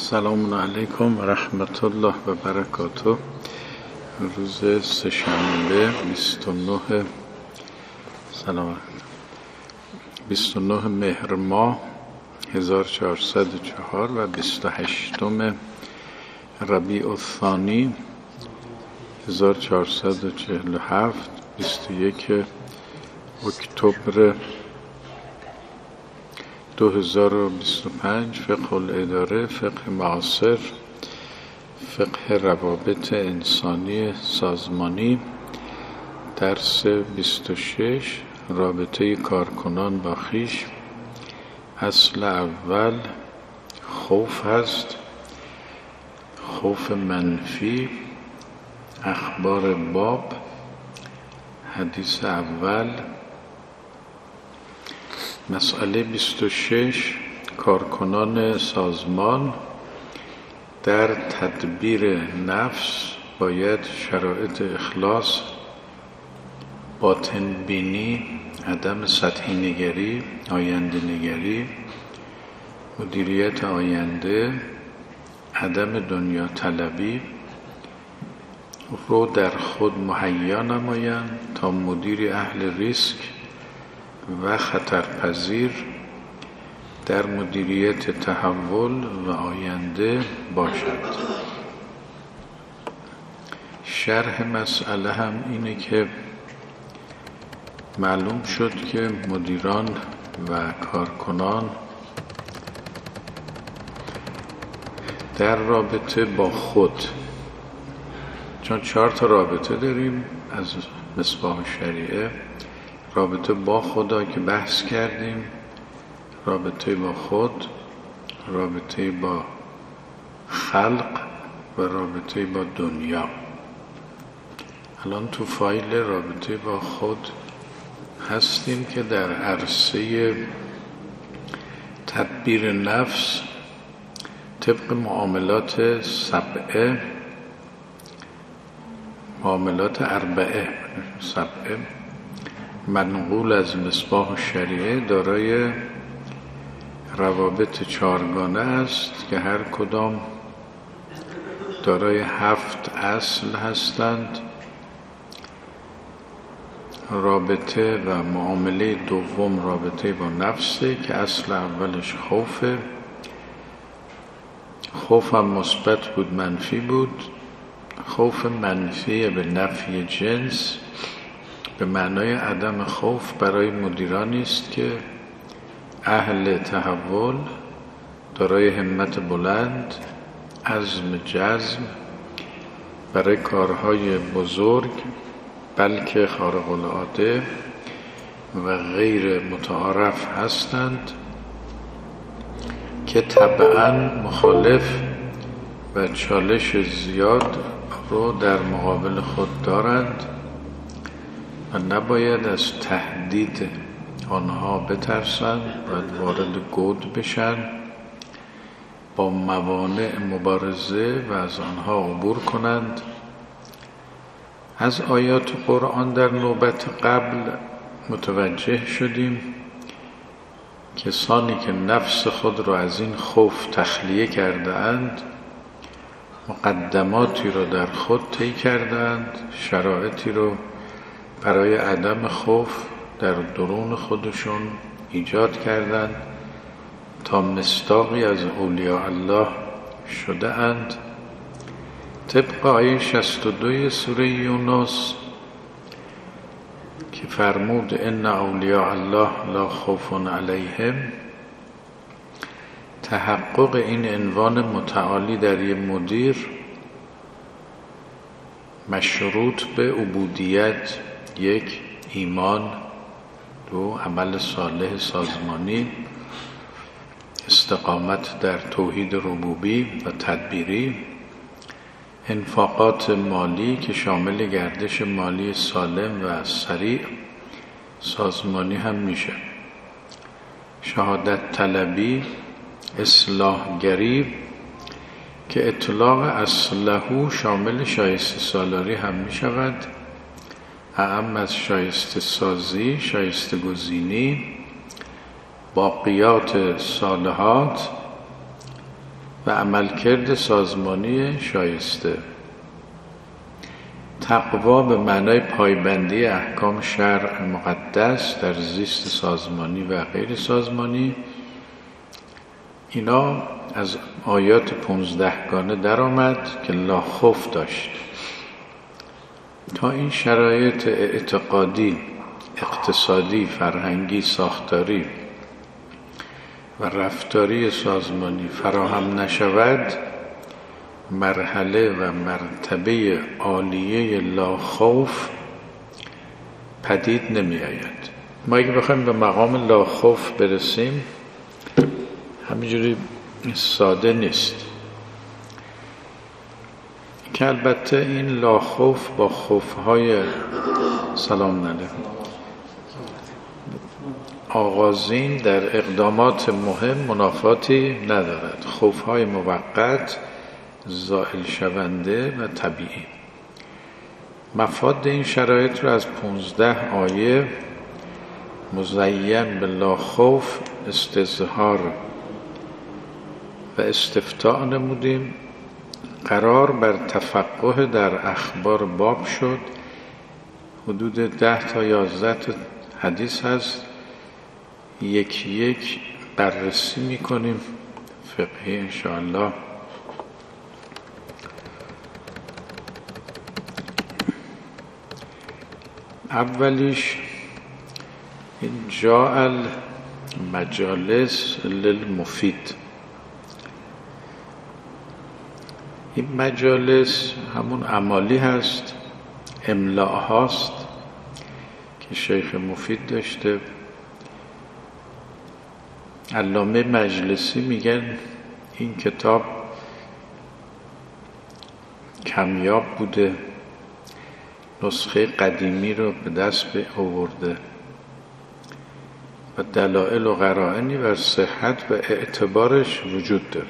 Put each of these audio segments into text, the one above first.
سلام علیکم و رحمت الله و برکاته. روز سه‌شنبه 29 مهر ماه 1404 و 28 ربیع الثانی 1447 21 اکتبر 2025. فقه الاداره، فقه معاصر، فقه روابط انسانی سازمانی، درس 26. رابطه کارکنان با خویش. اصل اول خوف هست، خوف منفی. اخبار باب. حدیث اول. مسئله 26. کارکنان سازمان در تدبیر نفس باید شرایط اخلاص، باطن بینی، عدم سطحی نگری، آینده نگری، مدیریت آینده، عدم دنیا طلبی رو در خود مهیا نمایند تا مدیر اهل ریسک و خطرپذیر در مدیریت تحول و آینده باشد. شرح مسئله هم اینه که معلوم شد که مدیران و کارکنان در رابطه با خود، چون 4 رابطه داریم از مصباح شریعه، رابطه با خدا که بحث کردیم، رابطه با خود، رابطه با خلق و رابطه با دنیا. الان تو فایل رابطه با خود هستیم که در عرصه تدبیر نفس طبق معاملات 7 معاملات 7 منقول از مصباح الشریعه دارای روابط 4گانه است که هر کدام دارای 7 اصل هستند. رابطه و معامله دوم رابطه با نفسه که اصل اولش خوفه. خوف هم مثبت بود، منفی بود. خوف منفی به نفی جنس به معنای عدم خوف برای مدیرانی است که اهل تحول، دارای همت بلند، عزم جزم برای کارهای بزرگ بلکه خارق العاده و غیر متعارف هستند که طبعاً مخالف و چالش زیاد رو در مقابل خود دارند و نباید از تهدید آنها بترسند، باید وارد گود بشن، با موانع مبارزه و از آنها عبور کنند. از آیات قرآن در نوبت قبل متوجه شدیم کسانی که نفس خود را از این خوف تخلیه کرده اند، مقدماتی را در خود طی کرده اند، شرایطی را برای عدم خوف در درون خودشون ایجاد کردند تا مصداقی از اولیاء الله شده اند. طبق آیه 62 سوره یونس که فرمود ان اولیاء الله لا خوف علیهم، تحقق این عنوان متعالی در یک مدیر مشروط به عبودیت، 1 ایمان، 2 عمل صالح سازمانی، استقامت در توحید ربوبی و تدبیری، انفاقات مالی که شامل گردش مالی سالم و سریع سازمانی هم میشه، شهادت طلبی، اصلاحگری که اطلاق اصلحو شامل شایسته سالاری هم میشود، اعم از شایسته سازی، شایسته گزینی، باقیات صالحات و عملکرد سازمانی شایسته. تقوا به معنای پایبندی احکام شرع مقدس در زیست سازمانی و غیر سازمانی. اینا از آیات 15 گانه در آمد که لا خوف داشت. تا این شرایط اعتقادی، اقتصادی، فرهنگی، ساختاری و رفتاری سازمانی فراهم نشود، مرحله و مرتبه عالیه لا خوف پدید نمی آید. ما اگه بخوایم به مقام لا خوف برسیم همینجوری ساده نیست، که البته این لا خوف با خوفهای سلام علیکم آغازین در اقدامات مهم منافاتی ندارد. خوفهای موقت، زائل شونده و طبیعی. مفاد این شرایط رو از 15 آیه مزین به لا خوف استظهار و استفتاء نمودیم. قرار بر تفقه در اخبار باب شد. حدود 10 تا 11 تا حدیث هست، یکی یک بررسی میکنیم فقهی انشاءالله. اولیش این جاء المجالس للمفید. این مجالس همون عمالی هست، املاء هاست که شیخ مفید داشته. علامه مجلسی میگن این کتاب کمیاب بوده، نسخه قدیمی رو به دست آورده و دلائل و قرائنی بر صحت و اعتبارش وجود داره.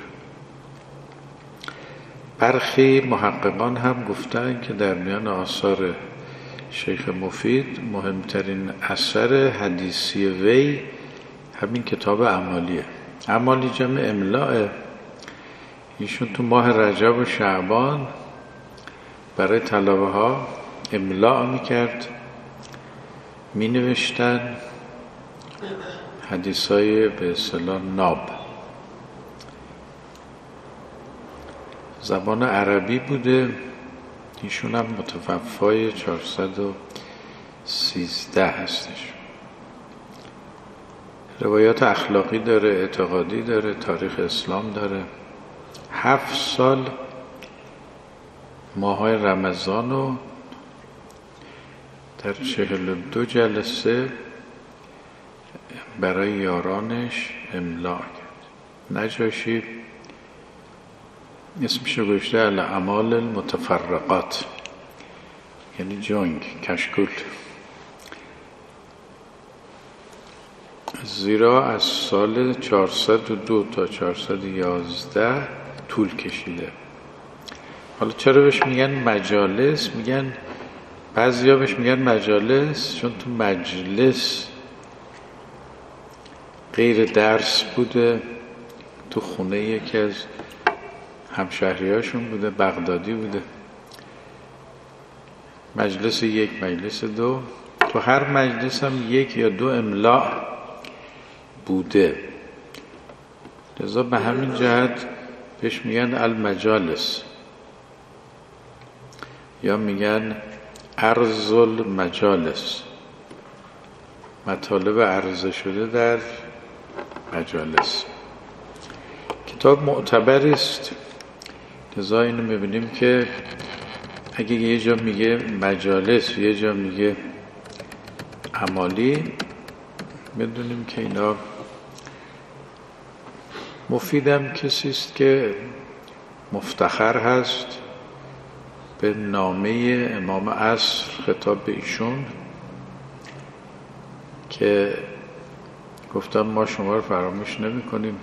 برخی محققان هم گفتن که در میان آثار شیخ مفید مهمترین اثر حدیثی وی همین کتاب اعمالیه. اعمالی جمع املاء. ایشون تو ماه رجب و شعبان برای طلبه ها املاء میکرد، مینوشتن حدیثای به اصطلاح ناب. زبان عربی بوده. ایشون هم متوفای 413 هستش. روایات اخلاقی داره، اعتقادی داره، تاریخ اسلام داره. 7 سال ماهای رمضان رو در 42 جلسه برای یارانش املاء کرد. نجاشی اسمشو گذاشته الاعمال المتفرقات، یعنی جنگ، کشکول. زیرا از سال 402 تا 411 طول کشیده. حالا چرا بهش میگن مجالس؟ میگن بعضیا بهش میگن مجالس چون تو مجلس غیر درس بوده، تو خونه یکی از همشهریاشون بوده، بغدادی بوده. مجلس 1، مجلس 2، تو هر مجلس هم 1 یا 2 املاء بوده. لذا به همین جهت بهش میگن المجالس، یا میگن عرض المجالس، مطالب عرضه شده در مجالس. کتاب معتبری است. لذا اینو میبینیم که اگه یه جا میگه مجالس، یه جا میگه عمالی، بدونیم که اینا مفیدم کسی است که مفتخر هست به نامه امام عصر خطاب به ایشون که گفتم ما شما رو فراموش نمی کنیم.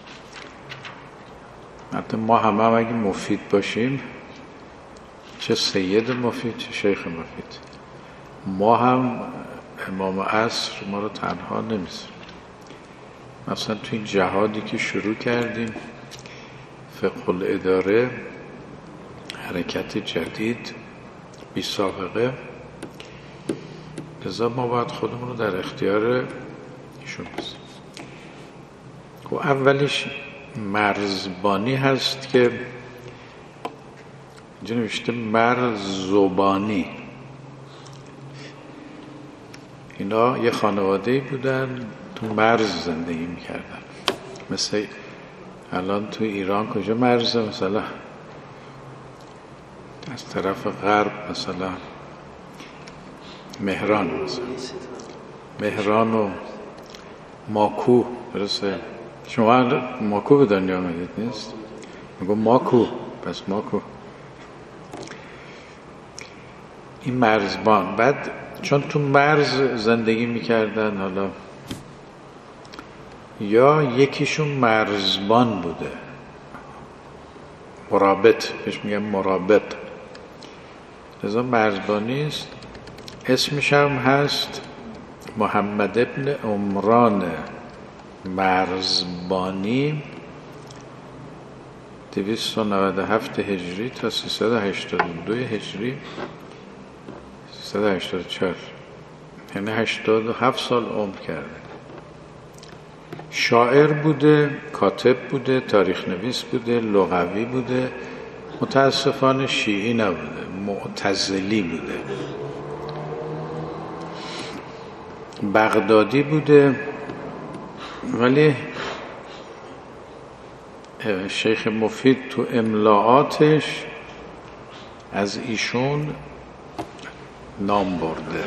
حتی ما همه اگه مفید باشیم، چه سید مفید چه شیخ مفید، ما هم امام عصر ما رو تنها نمیذاره. مثلا تو این جهادی که شروع کردیم فقه الاداره، حرکت جدید بی سابقه. لذا ما باید خودمون رو در اختیار ایشون بذاریم. و اولیش مرزبانی هست که اینجا نوشته مرزبانی. اینا یه خانواده‌ای بودن تو مرز زندگی میکردن. مثل الان تو ایران کجا مرزه؟ مثلا از طرف غرب مثلا مهران، مثلا مهران و ماکو. درسته؟ شما ماکو به دنیا آمدید نیست؟ میگم ماکو، پس ماکو این مرزبان. بعد چون تو مرز زندگی میکردن، حالا یا یکیشون مرزبان بوده، مرابط بهش میگن مرابط، لذا مرزبانی است. اسمش هم هست محمد ابن عمران مرزبانی، 297 هجری تا 382 هجری، 384، یعنی 87 سال عمر کرده. شاعر بوده، کاتب بوده، تاریخ نویس بوده، لغوی بوده. متاسفانه شیعی نبوده، معتزلی بوده. بغدادی بوده، ولی شیخ مفید تو املاعاتش از ایشون نام برده.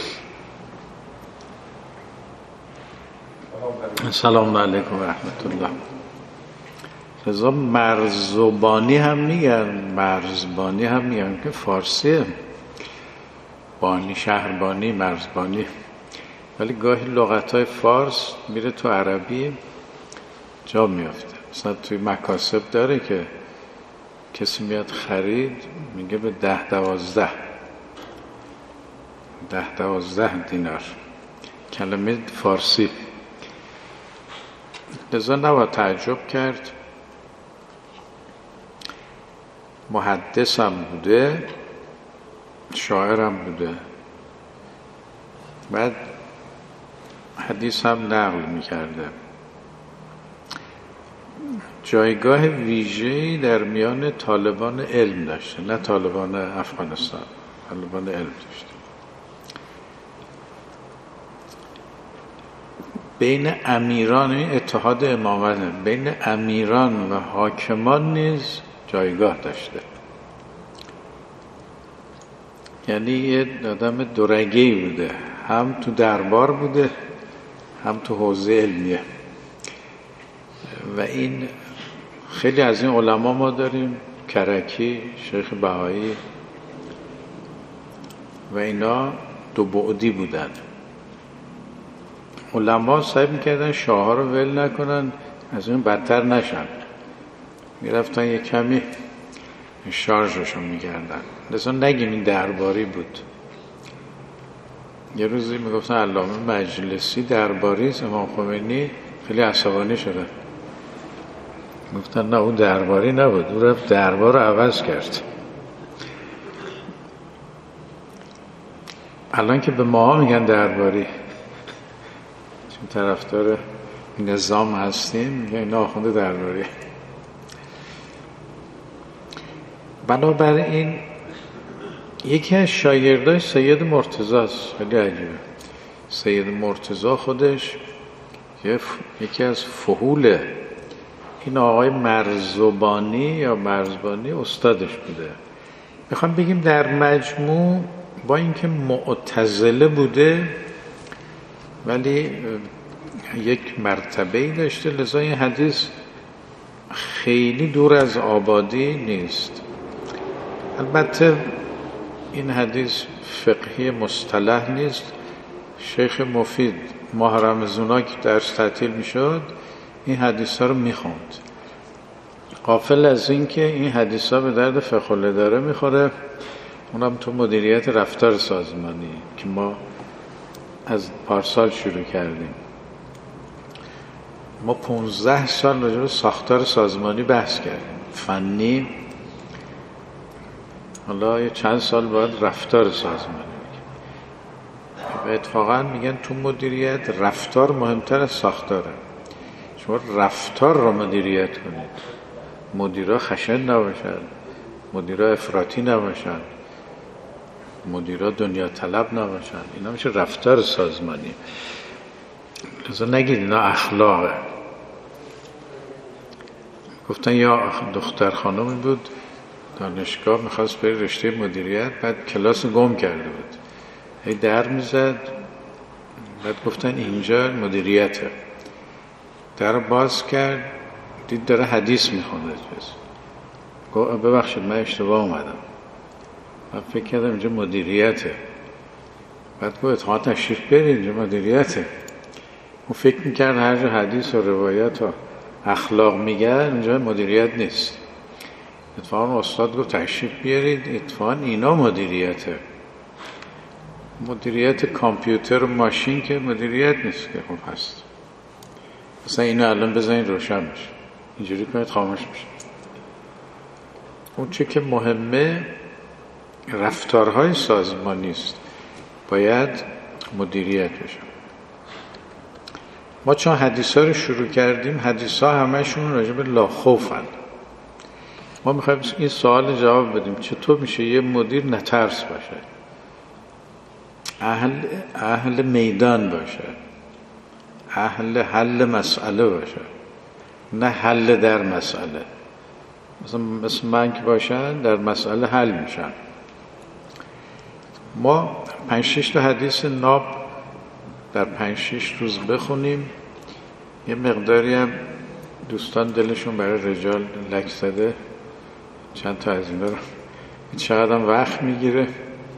سلام علیکم و رحمت الله. لذا مرزبانی هم میگن، مرزبانی هم میگن که فارسیه، بانی، شهربانی، مرزبانی. ولی گاهی لغت‌های فارس میره تو عربی جا میافته. مثلا توی مکاسب داره که کسی میاد خرید میگه به 10-12 دینار، کلمه فارسی. لذا نباید تعجب کرد. محدث هم بوده، شاعر هم بوده، بعد حدیث هم نقل میکرده. جایگاه ویژه‌ای در میان طالبان علم داشته، نه طالبان افغانستان، طالبان علم داشته. بین امیران، اتحاد امامت، بین امیران و حاکمان نیز جایگاه داشته. یعنی یه آدم دورگه‌ای بوده، هم تو دربار بوده هم تو حوزه علمیه. و این خیلی از این علما ما داریم، کرکی، شیخ بهایی و اینا دو بعدی بودن. علما سعی میکردن شاه ها رو ول نکنن، از این بدتر نشن، میرفتن یه کمی شارژشون میکردن. لذا نگیم این درباری بود. یه روزی میگفتن علامه مجلسی درباری است، امام خمینی خیلی عصبانی شده. گفتن نه، اون درباری نبود، اون رفت دربار رو عوض کرد. الان که به ما میگن درباری، چون طرفدار نظام هستیم، میگن اینا آخونده درباری. بنابراین یکی از شاگرداش سید مرتضی است. خیلی عجیبه. سید مرتضی خودش یکی از فحول این آقای مرزبانی یا مرزبانی استادش بوده. میخوام بگیم در مجموع با اینکه معتزله بوده ولی یک مرتبه‌ای داشته، لذا این حدیث خیلی دور از آبادی نیست. البته این حدیث فقهی مصطلح نیست. شیخ مفید ماه رمضان که درس تعطیل میشد این حدیث ها رو میخوند، غافل از این که این حدیث ها به درد فقه الاداره میخوره، اونم تو مدیریت رفتار سازمانی که ما از پارسال شروع کردیم. ما 15 سال راجع به ساختار سازمانی بحث کردیم. فنی، حالا یه چند سال باید رفتار سازمانی بگیم. و اتفاقا میگن تو مدیریت رفتار مهمتر از ساختاره. شما رفتار رو مدیریت کنید، مدیرا خشن نباشن، مدیرا افراطی نباشن، مدیرا دنیا طلب نباشن. اینا میشه رفتار سازمانی. لذا نگید اینا اخلاقه. گفتن یا دختر خانمی بود دانشگاه میخواست بری رشته مدیریت، بعد کلاس گم کرده بود، هی در میزد، بعد گفتن اینجا مدیریته، در باز کرد دید داره حدیث میخونده. گفت ببخشید من اشتباه اومدم، من فکر کردم اینجا مدیریته. بعد گفت اتفاقا تشریف برید اینجا مدیریته. اون فکر میکرد هر جا حدیث و روایت و اخلاق میگن اینجا مدیریت نیست. اتفاقا استاد گفت تشریف بیارید، اتفاقا اینا مدیریته. مدیریت کامپیوتر و ماشین که مدیریت نیست که خوب هست. مثلا اینو الان بزنید روشن میشه، اینجوری کنید خاموش میشه. اون چه که مهمه رفتارهای سازمانی است، باید مدیریت بشه. ما چون حدیثا رو شروع کردیم، حدیثا همشون راجع به لا خوفن. ما میخوایم این سوال جواب بدیم چطور میشه یه مدیر نترس باشه، اهل میدان باشه، اهل حل مسئله باشه، نه حل در مسئله. مثل من که باشن در مسئله حل میشن. ما 5-6 تا حدیث ناب در 5-6 روز بخونیم. یه مقداری هم دوستان دلشون برای رجال لک زده، چند تا از اینا رو چقدر هم وقت میگیره.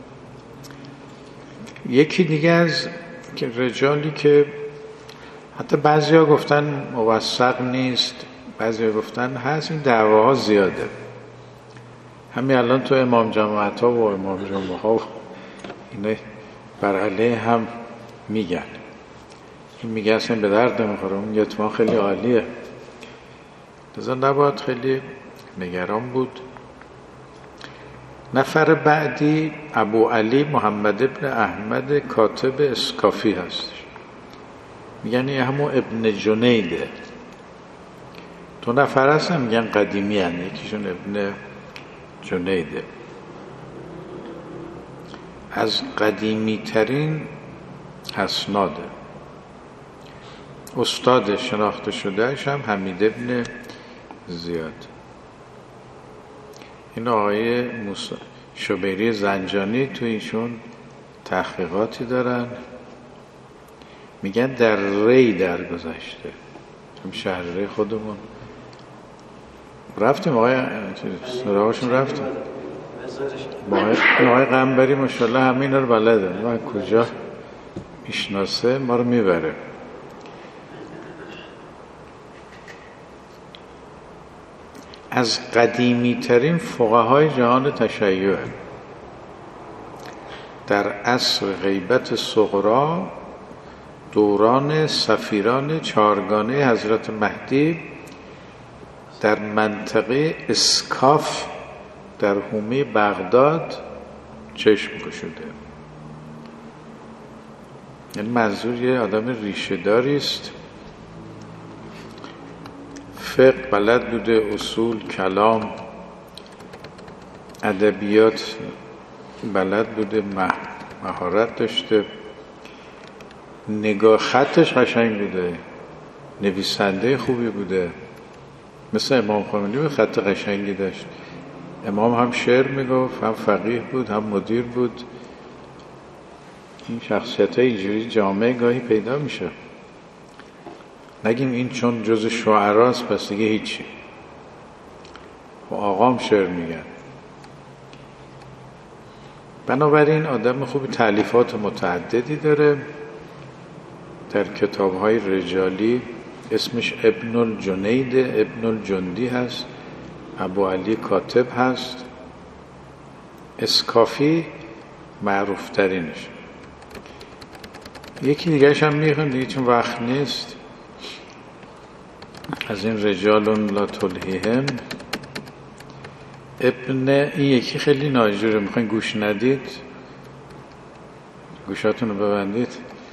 یکی دیگه از رجالی که حتی بعضیا گفتن موثق نیست، بعضیا گفتن هست، این دعواها زیاده. همین الان تو امام جماعت ها و امام جمعه ها اینا بر علیه هم میگن. این میگه اصلا به درد نمیخوره، اون یتما خیلی عالیه. لذا نباید خیلی نگران بود. نفر بعدی ابو علی محمد ابن احمد کاتب اسکافی هست. میگن این همون ابن جنیده. 2 نفر هستن میگن قدیمی هست، یکیشون ابن جنیده. از قدیمی ترین اسناده. استاد شناخته شدهش هم حمید ابن زیاد. این آقای شبیری زنجانی تو ایشون تحقیقاتی دارن. میگن در ری درگذشته، تو شهر ری خودمون رفتیم، آقای سراغشون رفتیم. آقای قنبری ماشاءالله همه اینا رو بلده، من کجا میشناسه ما رو میبره. از قدیمی ترین فقهای جهان تشیع. در عصر غیبت صغرا، دوران سفیران 4گانه حضرت مهدی، در منطقه اسکاف در حومه بغداد چشم گشوده. یعنی منظور یه آدم ریشه داری است، فقه بلد بوده، اصول، کلام، ادبیات بلد بوده، مهارت داشته، نگاه خطش قشنگ بوده، نویسنده خوبی بوده. مثل امام خمینی به خط قشنگی داشت. امام هم شعر میگفت، هم فقیه بود، هم مدیر بود. این شخصیت های اینجوری جامعه گاهی پیدا میشه. نگیم این چون جز شعراست پس دیگه هیچی. و آقام شعر میگن. بنابراین آدم خوبی تالیفات متعددی داره. در کتاب‌های رجالی اسمش ابن الجنید، ابن الجندی هست، ابو علی کاتب هست، اسکافی معروف ترینش. یکی دیگرش هم میخوام دیگه چون وقت نیست. از این رجال لا تلهیهم ابن، این یکی خیلی ناجوره، میخواین گوش ندید گوشاتون رو ببندید.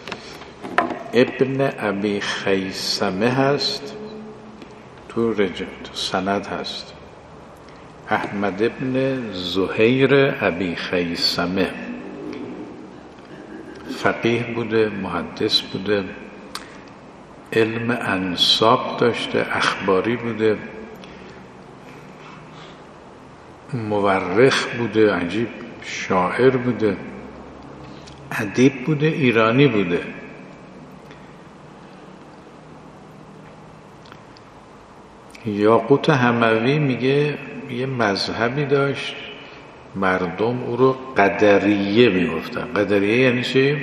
ابن ابی خیثمه هست، تو سند هست. احمد ابن زهیر ابی خیثمه فقیه بوده، محدث بوده، علم انساب داشته، اخباری بوده، مورخ بوده، عجیب شاعر بوده، ادیب بوده، ایرانی بوده. یاقوت حموی میگه یه مذهبی داشت، مردم او رو قدریه میگفتن. قدریه یعنی چی؟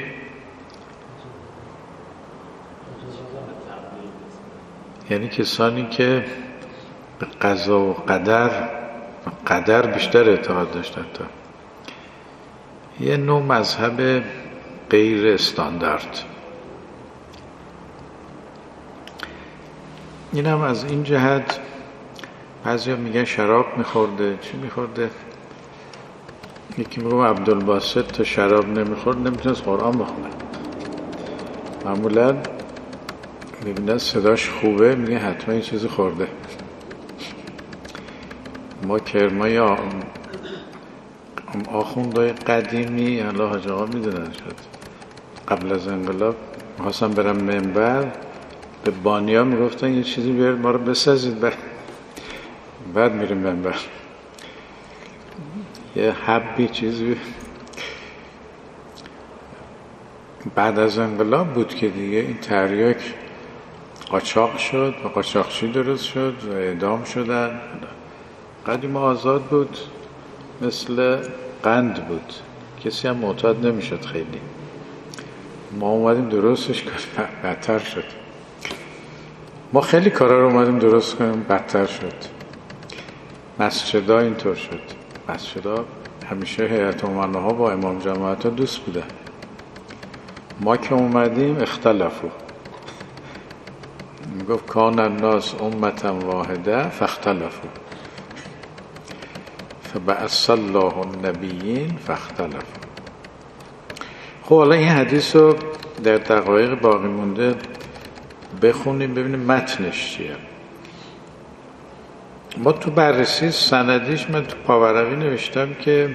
یعنی کسانی که به قضا و قدر بیشتر اعتقاد داشتن. تا یه نوع مذهب غیر استاندارد. این هم از این جهت بعضیا میگن شراب میخورده. چی میخورده؟ یکی میگم عبدالباسط تا شراب نمیخورد نمیتونست قرآن بخونه. معمولا میبینن صداش خوبه میگه حتما یه چیزی خورده. ما کرمای آخوندهای قدیمی، الله حاج آقا میدونن، شد قبل از انقلاب میخواستم برم منبر، به بانیا میگفتن یه چیزی بیارید ما رو بسازید، بعد میریم منبر. یه حبی چیزی. بعد از انقلاب بود که دیگه این تریاک قاچاق شد و قاچاقچی درست شد و اعدام شدن. قدیم آزاد بود، مثل قند بود، کسی هم معتاد نمیشد خیلی. ما اومدیم درستش کنیم، بدتر شد. ما خیلی کارا رو اومدیم درست کنیم، بدتر شد. مسجدها اینطور شد. مسجدها همیشه هیئت امناها با امام جماعت ها دوست بودن. ما که اومدیم اختلافو. میگفت کان الناس امتا واحده فاختلفوا فبعث الله النبیین فاختلفوا. خب حالا این حدیث رو در دقایق باقی مونده بخونیم ببینیم متنش چیه. ما تو بررسی سندیش، من تو پاورقی نوشتم که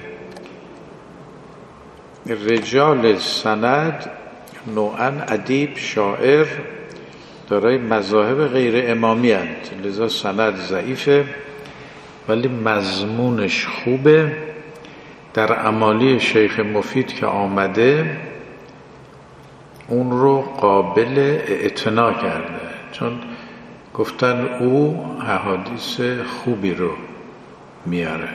رجال سند نوعاً ادیب، شاعر، دارای مذاهب غیر امامی هستند، لذا سند ضعیفه ولی مضمونش خوبه. در امالی شیخ مفید که آمده اون رو قابل اعتنا کرده، چون گفتن او احادیث خوبی رو میاره.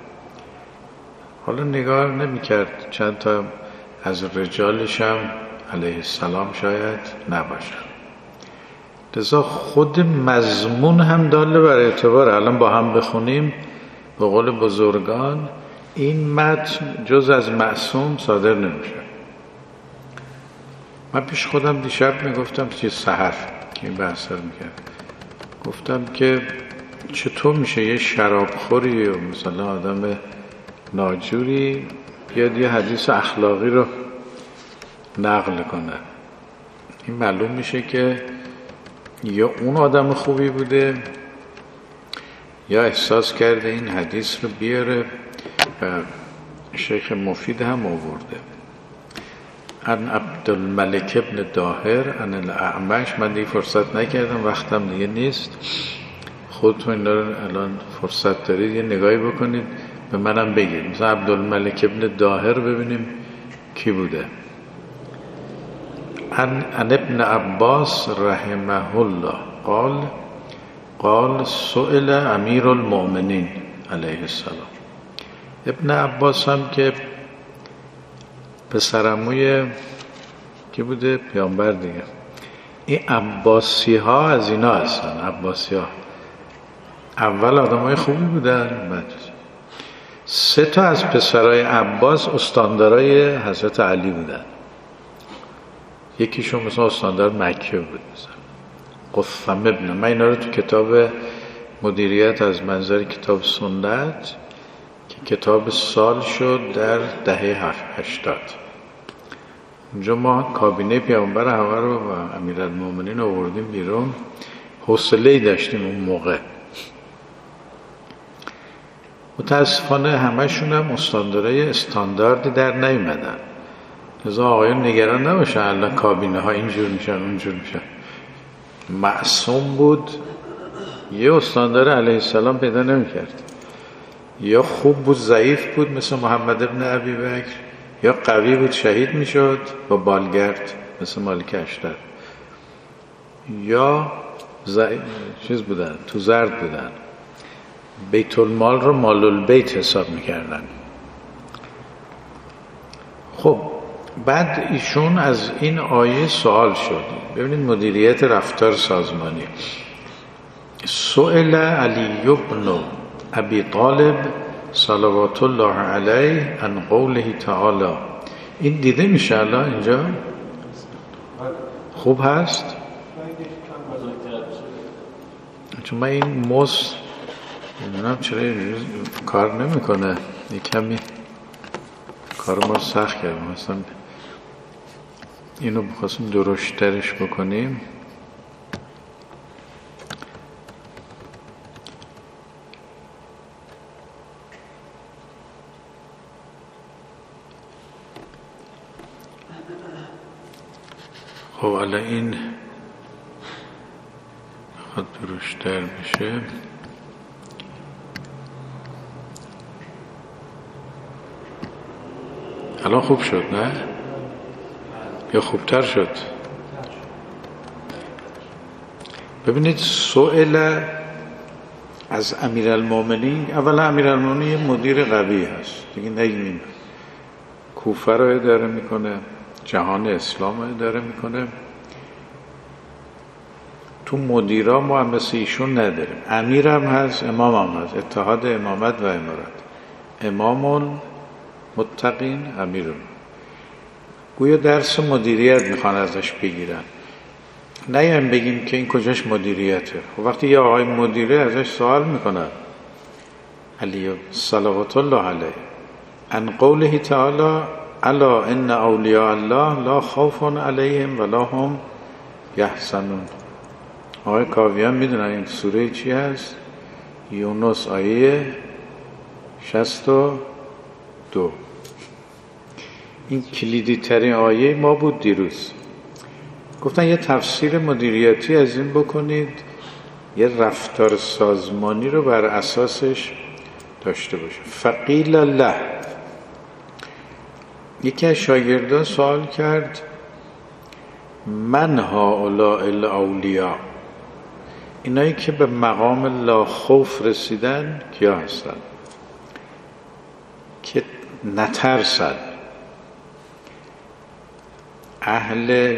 حالا نگاه نمی کرد چند تا از رجالش هم علیه السلام شاید نباشن، لذا خود مضمون هم داله بر اعتبار. الان با هم بخونیم به قول بزرگان این متن جز از معصوم صادر نمیشه. من پیش خودم دیشب میگفتم چه سحر که این بحث رو میکرد، گفتم که چطور میشه یه شرابخوری و مثلا آدم ناجوری بیاد یه حدیث اخلاقی رو نقل کنه. این معلوم میشه که یا اون آدم خوبی بوده یا احساس کرده این حدیث رو بیاره و شیخ مفید هم آورده. ان عبدالملک ابن داهر ان الاعمش. من دیگه فرصت نکردم، وقتم دیگه نیست. خودتون این رو الان فرصت دارید یه نگاهی بکنید به منم بگید. مثلا عبدالملک ابن داهر ببینیم کی بوده. ان ابن عباس رحمه الله قال سئل امیر المؤمنین علیه السلام. ابن عباس هم که پسرعموی کی بوده؟ پیامبر دیگه. این عباسی ها از اینا هستن. عباسی ها اول آدم های خوبی بودن، بعد 3 تا از پسرای عباس استاندارای حضرت علی بودن. یکیشون مثلا استاندار مکه بود، مثلا قثم ابن. من اینا رو تو کتاب مدیریت از منظر کتاب سنت کتاب سال شد در دهه 80. اونجا ما کابینه پیامبر همه رو و امیرالمومنین رو آوردیم بیرون. حوصله‌ای داشتیم اون موقع. متاسفانه همشون هم استاندارای استانداردی در نیومدن. لذا آقایون نگران نباشن الان کابینه ها اینجور میشن اونجور میشن. معصوم بود، یه استاندار علیه السلام پیدا نمیکرد. یا خوب بود ضعیف بود مثل محمد ابن ابی بکر، یا قوی بود شهید میشد با بالگرد مثل مالک اشتر، یا چیز بودن تو زرد بودن، بیت المال رو مال البیت حساب میکردن. خب بعد ایشون از این آیه سوال شد. ببینید مدیریت رفتار سازمانی. سئل علی بن ابی طالب صلوات الله علیه عن قوله تعالی. این دیده میشه الان اینجا؟ خوب هست؟ چون من این موز نمیدونم چرا کار نمیکنه، یه کمی کار ما سخت کردیم. مثلا اینو بخواستیم درشترش بکنیم. خب الان این خود درشتر بشه. الان خوب شد نه؟ یا خوبتر شد؟ ببینید سئل از امیرالمومنین. اولا امیرالمومنین مدیر قوی هست دیگه، نگیم کوفه رو اداره میکنه، جهان اسلام رو اداره میکنه. تو مدیرا ما هم مثل ایشون نداریم. امیر هم هست، امام هم هست، اتحاد امامت و امارت. امامون متقین، امیرون. گویا درس مدیریت میخوان ازش بگیرن. نیم بگیم که این کجاش مدیریته. وقتی یه آقای مدیره ازش سوال میکنن علی صلوات الله علیه عن قوله تعالی الا ان اولیاء الله لا خوف علیهم ولا هم یحزنون. آقای کاویان میدونن این سوره چی هست؟ یونس آیه 62. این کلیدی ترین آیه ما بود دیروز. گفتن یه تفسیر مدیریتی از این بکنید، یه رفتار سازمانی رو بر اساسش داشته باشه. فقیل الله. یکی از شاگردان سوال کرد من هؤلاء الاولیاء، اینایی که به مقام لا خوف رسیدن کیا هستن که نترسن، اهل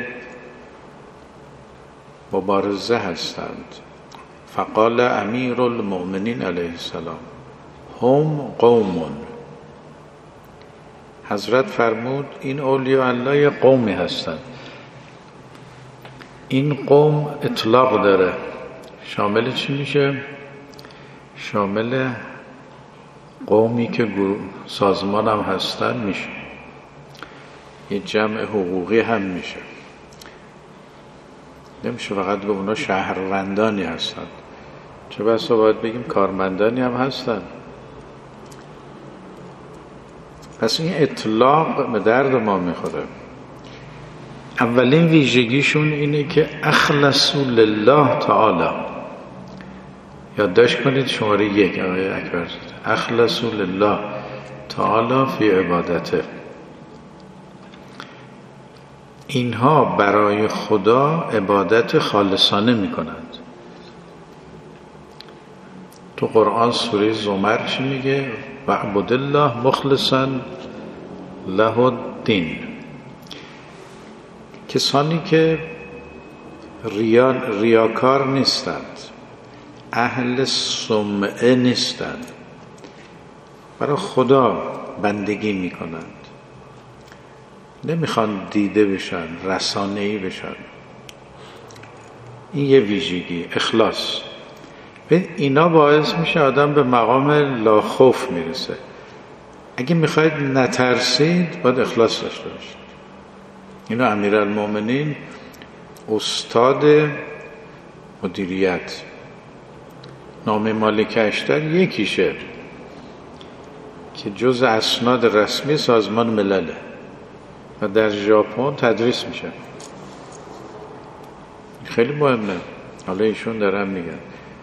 مبارزه هستند؟ فقال امیر المؤمنین علیه السلام هم قوم. حضرت فرمود این اولیاء الله یه قومی هستند. این قوم اطلاق داره، شامل چی میشه؟ شامل قومی که سازمان هم هستن میشه، یه جمع حقوقی هم میشه. نمیشه فقط به اونا شهروندانی هستن، چه بسا باید بگیم کارمندانی هم هستن. پس این اطلاق به درد ما میخوره. اولین ویژگیشون اینه که اخلصوا لله تعالی. یادداشت کنید شماره 1 آقای اکبر. اخلصوا لله تعالی فی عبادته. اینها برای خدا عبادت خالصانه میکنند. تو قرآن سوره زمر چی میگه؟ وعبد الله مخلصا له الدین. کسانی که ریاکار نیستند، اهل سمعه نیستند، برای خدا بندگی میکنند، نمیخوان دیده بشن، رسانه‌ای بشن. این یه ویژگی، اخلاص. اینا باعث میشه آدم به مقام لا خوف میرسه. اگه میخواید نترسید باید اخلاص داشته باشید. اینو امیرالمومنین استاد مدیریت نامه مالک اشتر یکیشه که جز اسناد رسمی سازمان ملله و در ژاپن تدریس میشه. خیلی مهمه. حالا ایشون دارن میگن.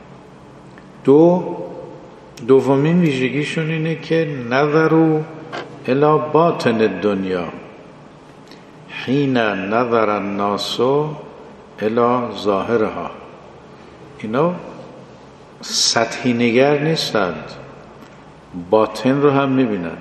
دومین ویژگیشون اینه که نظروا الی باطن الدنیا حین نظر الناس الی ظاهرها. اینا سطحی نگر نیستند، باطن رو هم میبینن.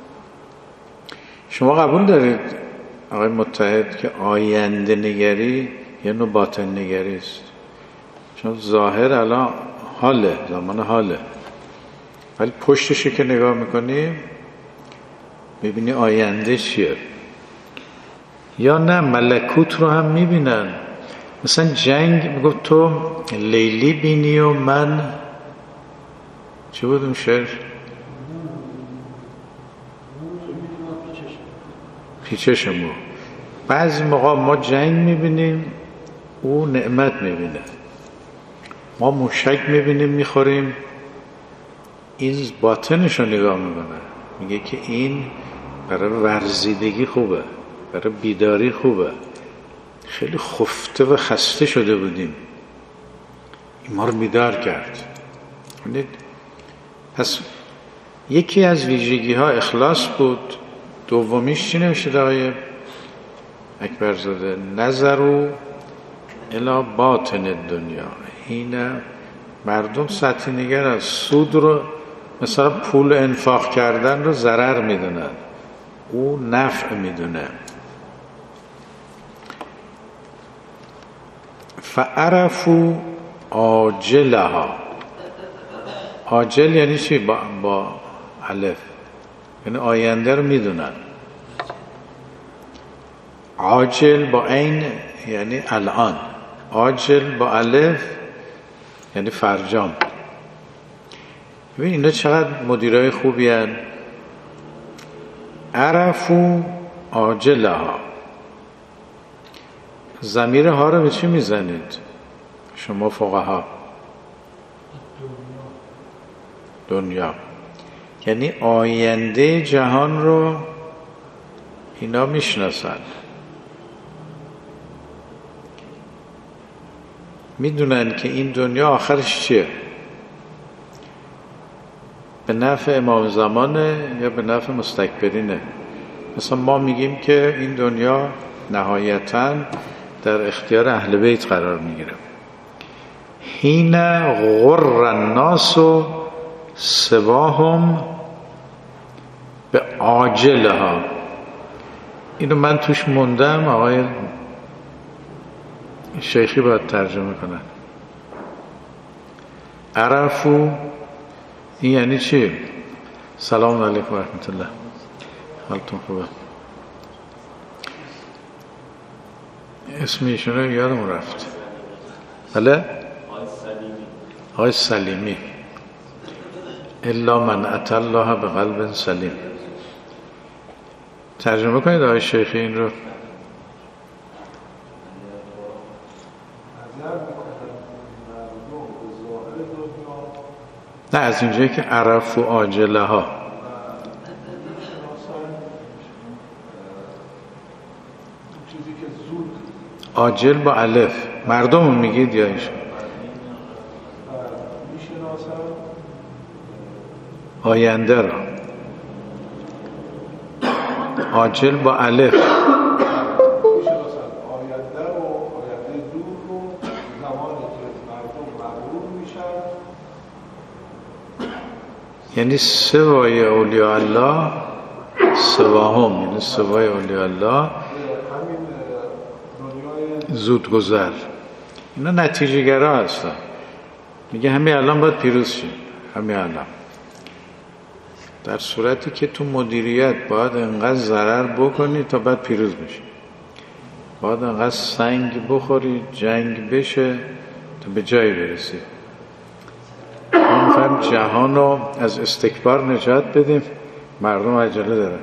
شما قبول دارید آقای متحد که آینده نگری یه نوع باطن نگری است؟ چون ظاهر الان حاله، زمان حاله، ولی پشتش که نگاه میکنی میبینی آینده چیه. یا نه ملکوت رو هم میبینن. مثلا جنگ میگفت تو لیلی بینی و من چه بود اون شعر؟ پیچشمو. بعضی موقع ما جنگ میبینیم او نعمت میبینه. ما موشک میبینیم میخوریم، این باطنش رو نگاه میکنه، میگه که این برای ورزیدگی خوبه، برای بیداری خوبه. خیلی خفته و خسته شده بودیم، این ما رو بیدار کرد. پس یکی از ویژگی ها اخلاص بود. دومیش چی نوشته آقای اکبرزاده؟ نظروا الی باطن الدنیا. این مردم سطحی نگر از سود رو، مثلا پول انفاق کردن رو ضرر میدونن، او نفع میدونه. فعرفوا عاجلها. عاجل یعنی چی؟ با الف، یعنی آینده رو میدونن. عاجل با عین یعنی الان، عاجل با الف یعنی فرجام. ببین اینا چقدر مدیرای خوبی هن. عرفوا عاجلها. ضمیر ها رو به چی میزنید شما فقها؟ دنیا. یعنی آینده جهان رو اینا میشناسن، میدونن که این دنیا آخرش چیه، به نفع امام زمانه یا به نفع مستکبرینه. مثلا ما میگیم که این دنیا نهایتاً در اختیار اهل بیت قرار میگیره. حین غر الناس سواهم به عاجلها. اینو من توش موندم، آقای شیخی باید ترجمه کنن. عرفوا این یعنی چی؟ سلام علیکم و رحمت الله، حالتون خوبه؟ اسم ایشون رو یادم رفت. بله؟ آقای سلیمی. الا من اتى الله بقلب سلیم. ترجمه کنید آقای شیخی این رو. نه از اینجایی که عرفوا عاجلها. عاجل با الف مردم رو میگید یا ایشون؟ آینده را. عاجل با الف یعنی سوای اولیاء الله، سواهم یعنی سوای اولیاء الله زودگذر. اینا نتیجه گرا هستن. میگه همین الان باید پیروز شیم، همین الان. در صورتی که تو مدیریت باید انقدر ضرر بکنی تا بعد پیروز بشی، باید انقدر سنگ بخوری جنگ بشه تا به جایی برسی. ما میخوایم جهان رو از استکبار نجات بدیم، مردم عجله دارن.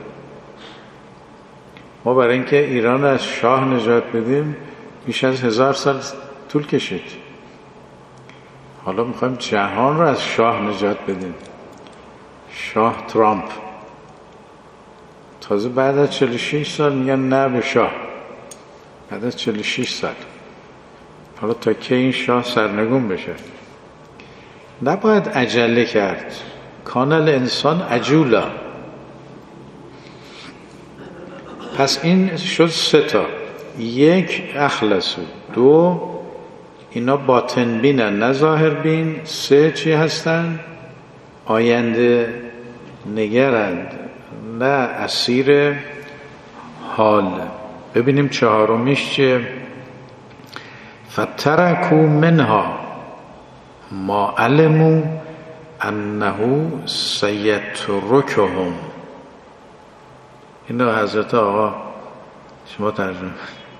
ما برای اینکه ایران از شاه نجات بدیم بیش از 1000 سال طول کشید. حالا میخوایم جهان رو از شاه نجات بدیم. شاه ترامپ تازه بعد از 46 سال میگن نه به شاه. بعد از 46 سال. حالا تا که این شاه سرنگون بشه. نباید عجله کرد. کانال انسان عجولا. پس این شد 3 تا. 1 اخلصو، 2 اینا باطن بینن نه ظاهر بین، 3 چی هستن؟ آینده نگرند نه اسیر حال. ببینیم 4میش چیه؟ فترکو منها ما علمو انه سیترکهم. اینو حضرت آقا شما ترجمه.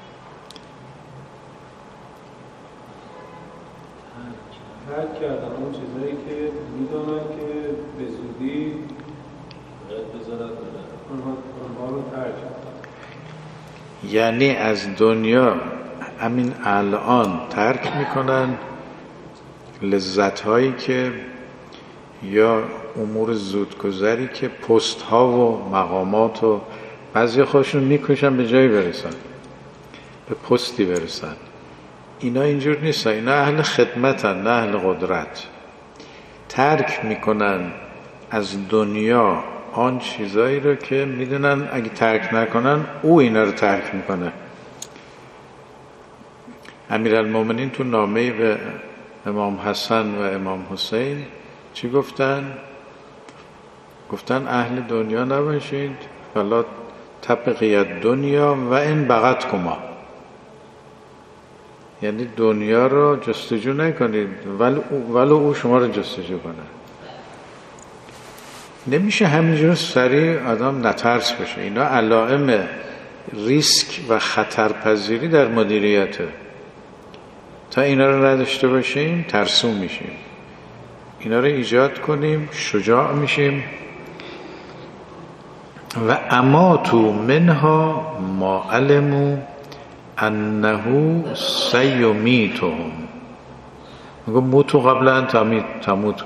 ترک کردن اون چیزایی که میدونن که به زودی بذارت بدن اونها رو ترک کردن. یعنی از دنیا همین الان ترک میکنن لذت هایی که یا امور زودگذری که پست ها و مقامات و بعضی خودشون میکشن به جایی برسن، به پستی برسن. اینا اینجور نیستن. اینا اهل خدمتن نه اهل قدرت. ترک میکنن از دنیا آن چیزایی رو که میدونن اگه ترک نکنن او اینا رو ترک میکنه. امیرالمومنین تو نامه به امام حسن و امام حسین چی گفتن؟ گفتن اهل دنیا نباشید فلا تبقیت دنیا و این بغت کما. یعنی دنیا رو جستجو نکنید ولو او شما رو جستجو کنه. نمیشه همینجور سریع آدم نترس بشه. اینا علائم ریسک و خطرپذیری در مدیریته. تا اینا رو نداشته باشیم ترسو میشیم. اینا رو ایجاد کنیم شجاع میشیم. و اما تو منها ما علمو انه سیمیتهم. میگه موتو قبل ان تموتو.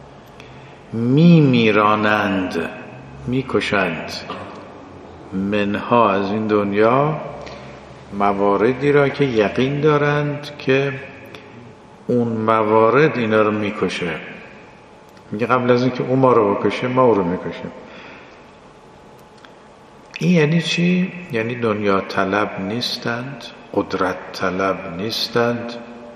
میرانند، میکشند منها از این دنیا مواردی را که یقین دارند که اون موارد اینا رو میکشه. میگه قبل از اینکه اون ما رو بکشه ما او رو میکشیم. این یعنی چی؟ یعنی دنیا طلب نیستند، قدرت طلب نیستند،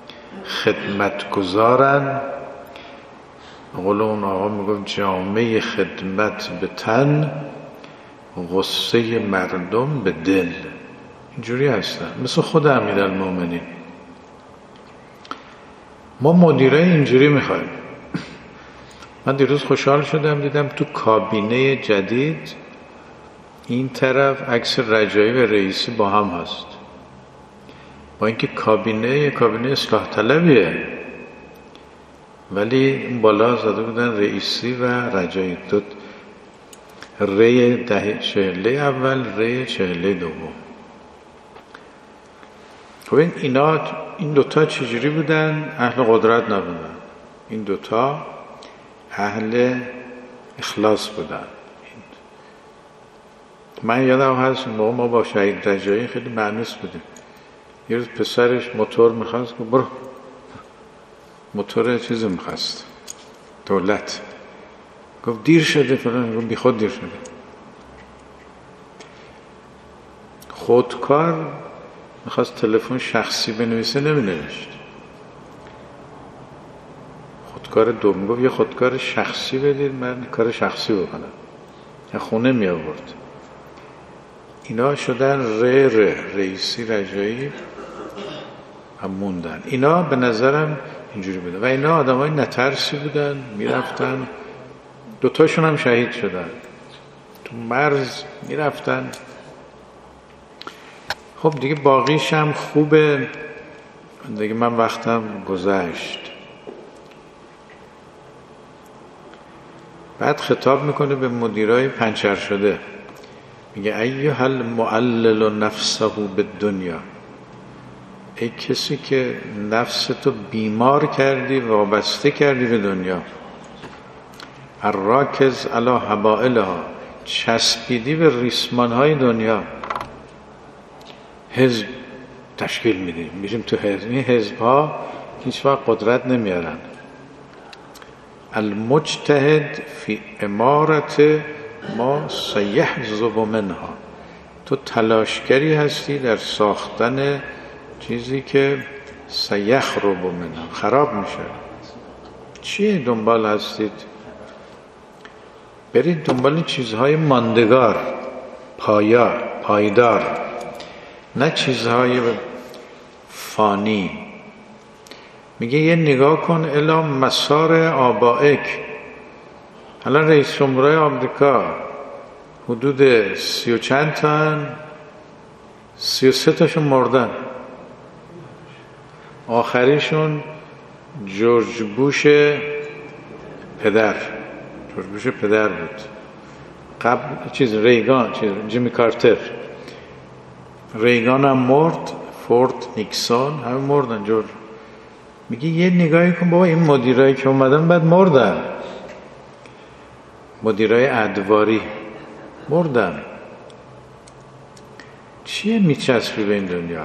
خدمتگزارند. قول اون آقا میگفت جامعه خدمت به تن، غصه مردم به دل. اینجوری هستن مثل خود امیرالمومنین. ما مدیره اینجوری میخوایم. من دیروز خوشحال شدم دیدم تو کابینه جدید این طرف عکس رجایی و رئیسی با هم هست. با اینکه کابینه اصلاح طلبیه ولی این بالا زده بودن رئیسی و رجایی. دو ری 40 اول ری 40 دوم. خب این دوتا چجوری بودن؟ اهل قدرت نبودن. این دوتا اهل اخلاص بودن. من یادم هست ما با شهید رجایی خیلی مأنوس بودیم. یه روز پسرش موتور میخواست که برو موتور چیزی میخواست دولت. گفت دیر شده فلان. گفت بی خود دیر شده. خودکار میخواست تلفن شخصی بنویسه نمینوشت. خودکار دوم گفت یه خودکار شخصی بدید من کار شخصی بکنم. خونه می آورد. اینا شدن رئیسی رجایی هم موندن. اینا به نظرم اینجوری بودن و اینا آدم های نترسی بودن. میرفتن دوتاشون هم شهید شدن تو مرز میرفتن. خب دیگه باقیش هم خوبه دیگه. من وقتم گذشت. بعد خطاب میکنه به مدیرای پنچر شده، میگه ایها المعلل نفسه بالدنیا، ای کسی که نفستو بیمار کردی، وابسته کردی به دنیا، الراکز علی حبائلها، چسبیدی به ریسمانهای دنیا، حزب تشکیل میدیم، میریم تو حزب، این حزبها هیچ وقت قدرت نمیارن. المجتهد فی امارت ما سیحزب منها، تو تلاشگری هستی در ساختن چیزی که سیخرب منها، خراب میشه. چیه دنبال هستید؟ برید دنبال چیزهای ماندگار، پایدار، نه چیزهای فانی. میگه یه نگاه کن الی مسار آبائک. الان رئیس جمهورهای آمریکا حدود 30 و چند تا، 33 تاشون مردن. آخریشون جورج بوش پدر بود. قبل ریگان، جیمی کارتر، ریگان هم مرد، فورد، نیکسون، همه مردن. جورج میگه یه نگاهی کن بابا، این مدیرایی که اومدن بعد مردن، مدیرای ادواری مردن. چیه میچسبی به این دنیا؟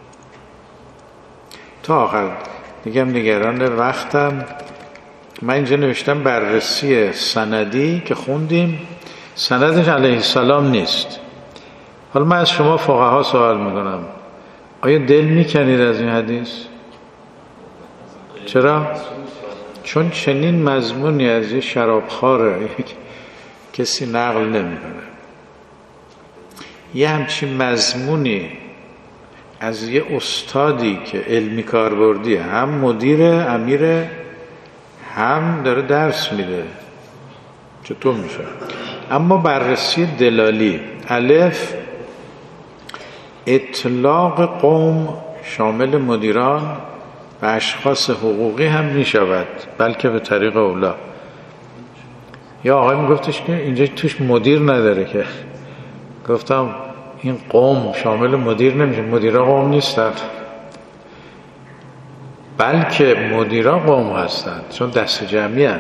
تا آخر میگم نگران وقتم. من اینجا نوشتم بررسی سندی که خوندیم، سندش علیه السلام نیست. حالا من از شما فقها سوال میکنم، آیا دل میکنید از این حدیث؟ چرا؟ چون چنین مضمونی از یه شرابخواره کسی نقل نمیکنه. یه همچین مضمونی از یه استادی که علمی کاربردیه، هم مدیر امیره، هم داره درس میده، چطور میشه؟ اما بررسی دلالی، الف، اطلاق قوم شامل مدیران و اشخاص حقوقی هم میشود، بلکه به طریق اولا. یا آقای میگفتش که اینجا توش مدیر نداره، که گفتم این قوم شامل مدیر نمیشه، مدیرا قوم نیستن، بلکه مدیرا قوم هستند، چون دست جمعی هستند.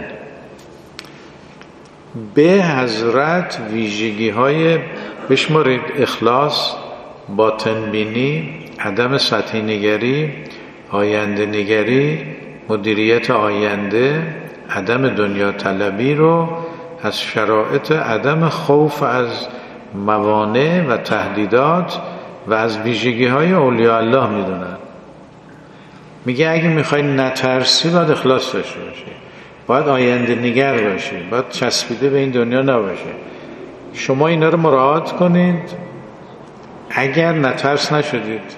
به حضرت ویژگی های بشمارید: اخلاص، باطن بینی، عدم سطحی نگری، آینده نگری، مدیریت آینده، عدم دنیا طلبی رو از شرایط عدم خوف از موانع و تهدیدات و از ویژگی های اولیاء الله میدونن. میگه اگه میخوای نترسی باید اخلاص داشته باشی، باید آینده نگر باشی، باید چسبیده به این دنیا نباشی. شما اینا رو مراعات کنید اگر نترس نشدید.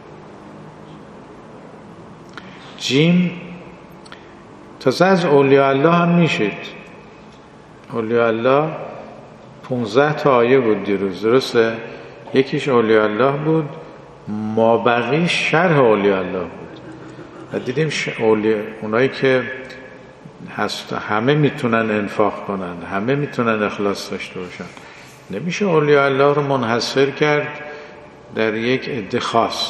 جیم، تازه از اولیاء الله هم میشید. اولیاء الله 15 تا آیه بود دیروز، درسته؟ یکیش اولیاء الله بود، مابقی شرح اولیاء الله بود. و دیدیم اونایی که هست همه میتونن انفاق کنن، همه میتونن اخلاص داشته باشن. نمیشه اولیاء الله رو منحصر کرد در یک عده خاص.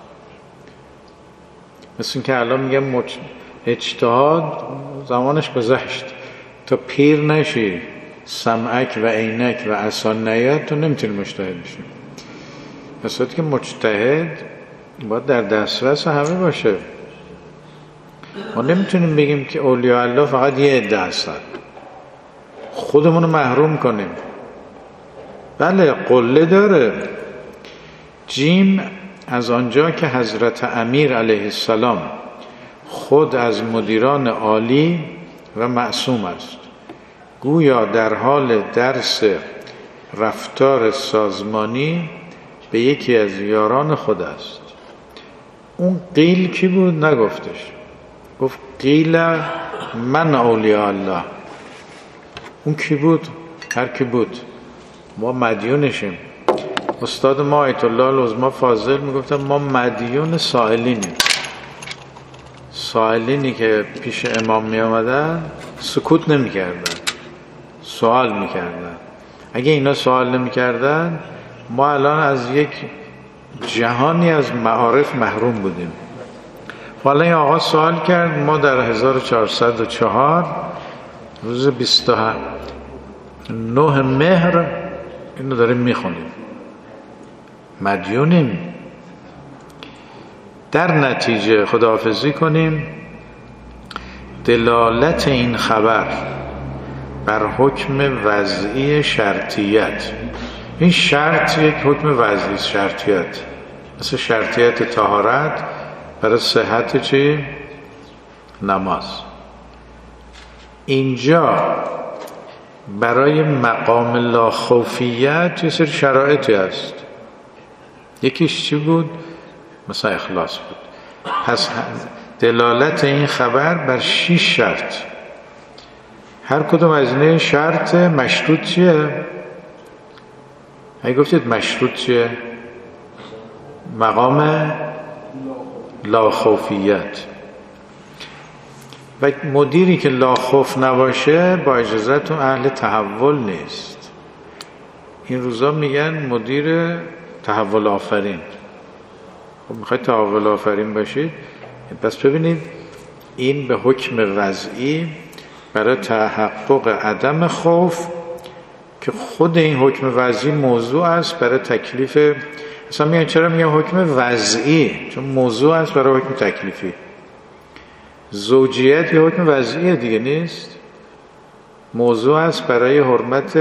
مثل این که الان میگم اجتهاد زمانش گذشت، تا پیر نشی سمعک و عینک و عصان نیاد تو نمیتونی مجتهد بشی. مثلا که مجتهد باید در دسترس همه باشه. ما نمیتونیم بگیم که اولیاء الله فقط یه عده هستن، خودمونو محروم کنیم. بله قله داره. جیم، از آنجا که حضرت امیر علیه السلام خود از مدیران عالی و معصوم است، گویا در حال درس رفتار سازمانی به یکی از یاران خود است. اون قیل کی بود؟ نگفتش، گفت قیل من اولیاء الله. اون کی بود؟ هر کی بود، ما مدیونشیم. استاد ما آیت الله العظمی فاضل میگفتن ما مدیون سائلینیم. سائلینی که پیش امام می آمدن سکوت نمی کردن، سوال میکردن. اگه اینا سوال نمیکردن ما الان از یک جهانی از معارف محروم بودیم. حالا این آقا سوال کرد، ما در 1404 روز 29 مهر اینو داریم میخونیم، مدیونیم. در نتیجه خداحافظی کنیم. دلالت این خبر بر حکم وضعی شرطیت، این شرط یک حکم وضعی شرطیت، مثل شرطیت طهارت برای صحت چی؟ نماز. اینجا برای مقام لا خوفیت یه سری شرایطی هست. یکیش چی بود؟ مثلا اخلاص بود. پس دلالت این خبر بر 6 شرط، هر کدوم از این شرط مشروط چیه؟ اگه گفتید مشروط چیه؟ مقام لاخوفیت. و مدیری که لاخوف نباشه با اجازهتون اهل تحول نیست. این روزا میگن مدیر تحول آفرین. خب میخواید تحول آفرین باشید، پس ببینید این به حکم وضعی برای تحقق عدم خوف که خود این حکم وضعی موضوع است برای تکلیف. اصلا میگن چرا میگن حکم وضعی؟ چون موضوع است برای حکم تکلیفی. زوجیت یه حکم وضعی دیگه نیست، موضوع است برای حرمت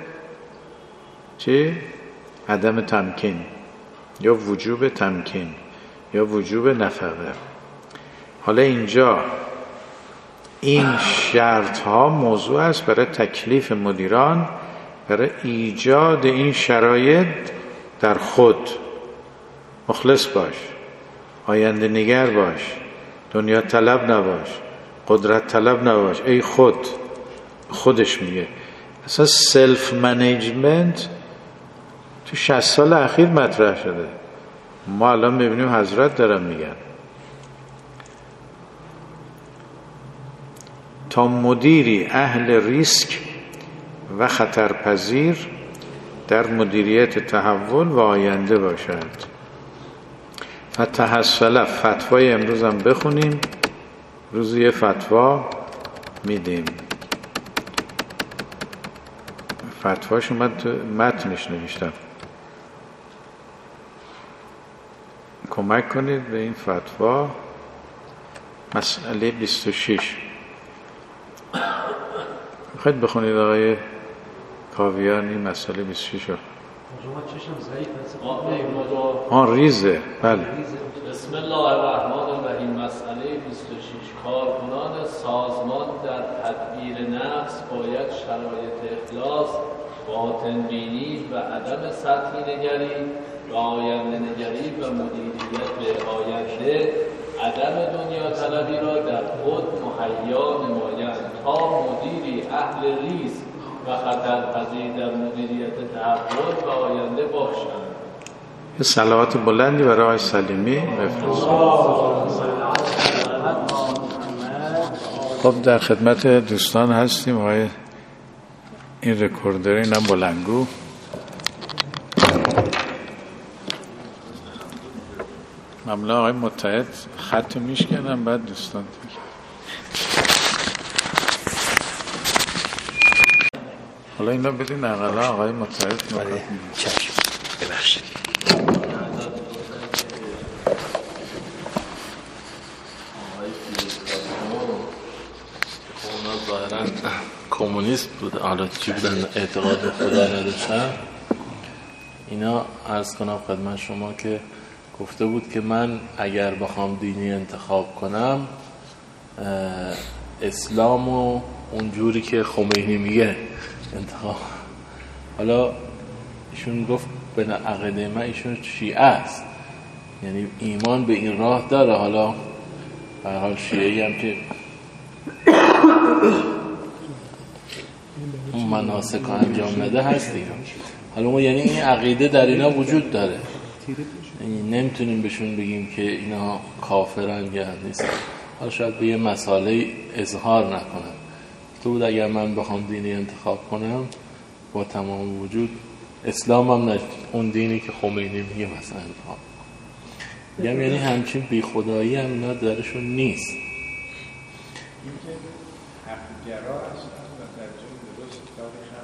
چی؟ عدم تمکین یا وجوب تمکین یا وجوب نفقه. حالا اینجا این شرط ها موضوع است برای تکلیف مدیران برای ایجاد این شرایط در خود. مخلص باش، آینده نگر باش، دنیا طلب نباش، قدرت طلب نباش. ای خودش میگه اصلا سلف منیجمنت تو 60 سال اخیر مطرح شده. ما الان میبینیم حضرت دارن میگن تا مدیری اهل ریسک و خطرپذیر در مدیریت تحول و آینده باشد. فتحصل فتوای امروز هم بخونیم، روز یه فتوا میدیم. فتواش اومد متنش نوشتم، کمک کنید به این فتوا. مسئله 26 میخواید بخونید آقای کاویان این مسئله 26 رو؟ آن ریزه. بله. بسم الله الرحمن الرحیم. مسئله 26. کارکنان سازمان در تدبیر نفس باید شرایط اخلاص، باطن بینی و عدم سطحی نگری و آینده نگری و مدیریت به آینده، عدم دنیا طلبی را در خود مهیا نمایند تا مدیری اهل ریسک و خطرپذیر در مدیریت تحول و آینده باشند. یه صلوات بلندی برای آقای سلیمی بفرستید. خب در خدمت دوستان هستیم. آقای این رکوردر اینم بلنگو. ممنون آقای متحد. خط میشکنم بعد دوستان حالا اینا بدین اقلا آقای متحد. چشم ببخشید. اونا ظاهرا کمونیست بود، حالا چی بودن اعتقاد به خدا نداشتن. اینا عرض کنم خدمت شما که گفته بود که من اگر بخوام دینی انتخاب کنم اسلامو اونجوری که خمینی میگه انتخاب. حالا ایشون گفت به عقیده من ایشون شیعه است، یعنی ایمان به این راه داره. حالا به هر حال شیعه‌ای هم که اون مناسک رو انجام نده هست دیگه. حالا ما یعنی این عقیده در اینا وجود داره، نمیتونیم بهشون بگیم که اینا کافرن یا نیستن. حالا شاید به یه مسئله اظهار نکنن گفته بود اگر من بخوام دینی انتخاب کنم با تمام وجود اسلام هم نه اون دینی که خمینی میگه مثلا انتخاب میگم، یعنی همچین بی خدایی هم اینا درشون نیست. این که حقگرا هستن و در جای درست تاریخ هم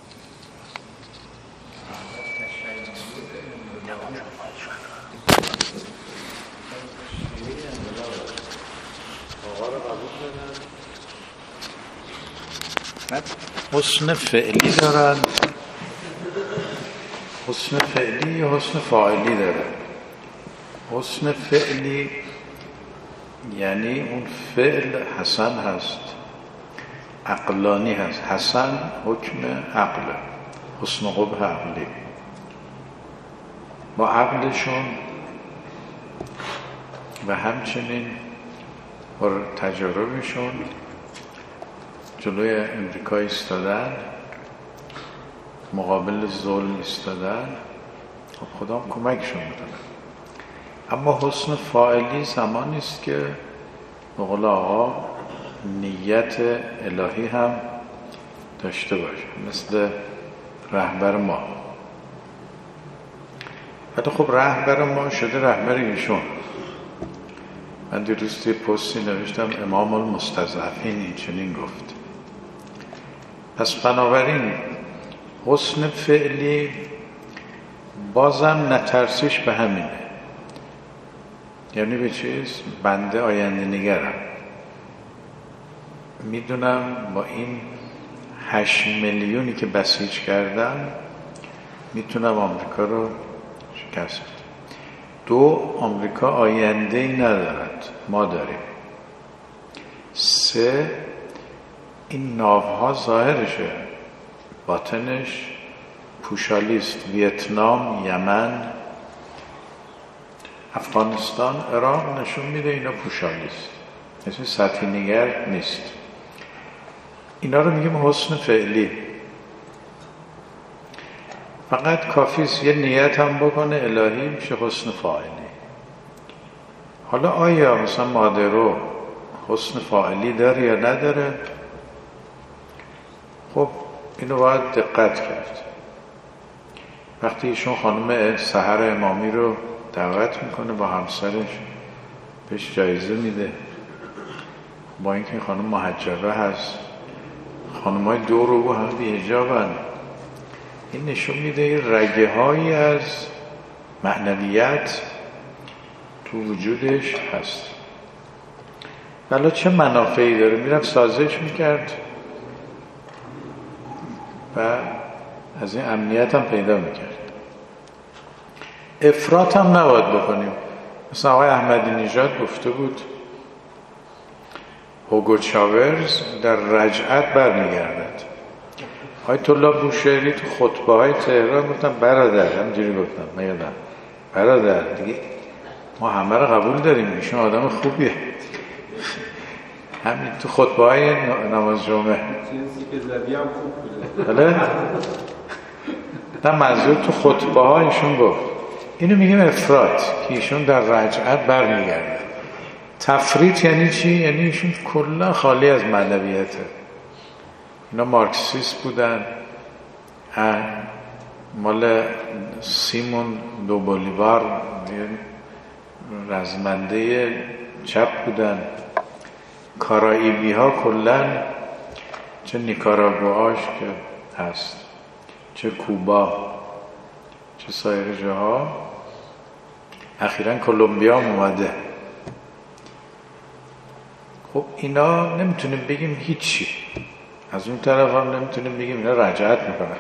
آقا رو قبول دارن، حسن فعلی دارن، حسن فعلی یا حسن فاعلی دارن. حسن فعلی یعنی اون فعل حسن هست، عقلانی هست. حسن حکم عقل، حسن قبح عقلی. با عقلشون و همچنین با تجاربشون جلوی امریکا ایستادن، مقابل ظلم ایستادن، خب خدا هم کمکشون میکنه. اما حسن فاعلی زمانی است که به قول آقا نیت الهی هم داشته باشه، مثل رهبر ما. ولی خب رهبر ما شده رهبر ایشون. من دیروز توی پستی نوشتم امام المستضعفین این چنین گفت. پس بنابراین حسن فعلی بازم نترسیش به همینه، یعنی به چیز بنده آینده نگرم، میدونم با این 8 میلیونی که بسیج کردم میتونم آمریکا رو شکست بدم. 2 آمریکا آینده ای ندارد، ما داریم. 3 این ناوها ظاهرشه، باطنش پوشالیست. ویتنام، یمن، افغانستان، عراق نشون میده اینا پوشالیست، مثل سطحی نگر نیست. اینا رو میگیم حسن فعلی. فقط کافیست یه نیت هم بکنه الهی، میشه حسن فاعلی. حالا آیا مثلا مادرو حسن فاعلی داره یا نداره؟ خب اینو باید دقت کرد. وقتی ایشون خانم سحر امامی رو دعوت میکنه با همسرش، بهش جایزه میده، با اینکه خانم محجبه هست، خانمای دو رو هم بی حجابن، این نشون میده رگه هایی از معنویت تو وجودش هست. ولی چه منافعی داره؟ میرفت سازش میکرد و از این امنیت هم پیدا میکرد. افراط هم نباید بکنیم. مثلا آقای احمدی نژاد گفته بود هوگو چاورز در رجعت برمیگردد. آیت الله بوشهری تو خطبه های تهران گفتن برادر، همینجوری گفتن، میادم برادر دیگه ما همه رو قبول داریم، ایشون آدم خوبیه. همین تو خطبه های نماز جمعه چیزی که زدی هم خوب بوده. بله؟ نه منظور تو خطبه ها ایشون گفت. اینو میگیم افراط، که ایشون در رجعت برمیگرده. تفریط یعنی چی؟ یعنی ایشون کلا خالی از معنویته. اینا مارکسیست بودن، مال سیمون دو بولیوار رزمنده چپ بودن. کارائیبی ها کلا، چه نیکاراگوآش که هست، چه کوبا، چه سایر جاها، اخیراً کلمبیا هم اومده. خب اینا نمیتونیم بگیم هیچی، از اون طرف هم نمیتونیم بگیم اینا رجعت میکنن.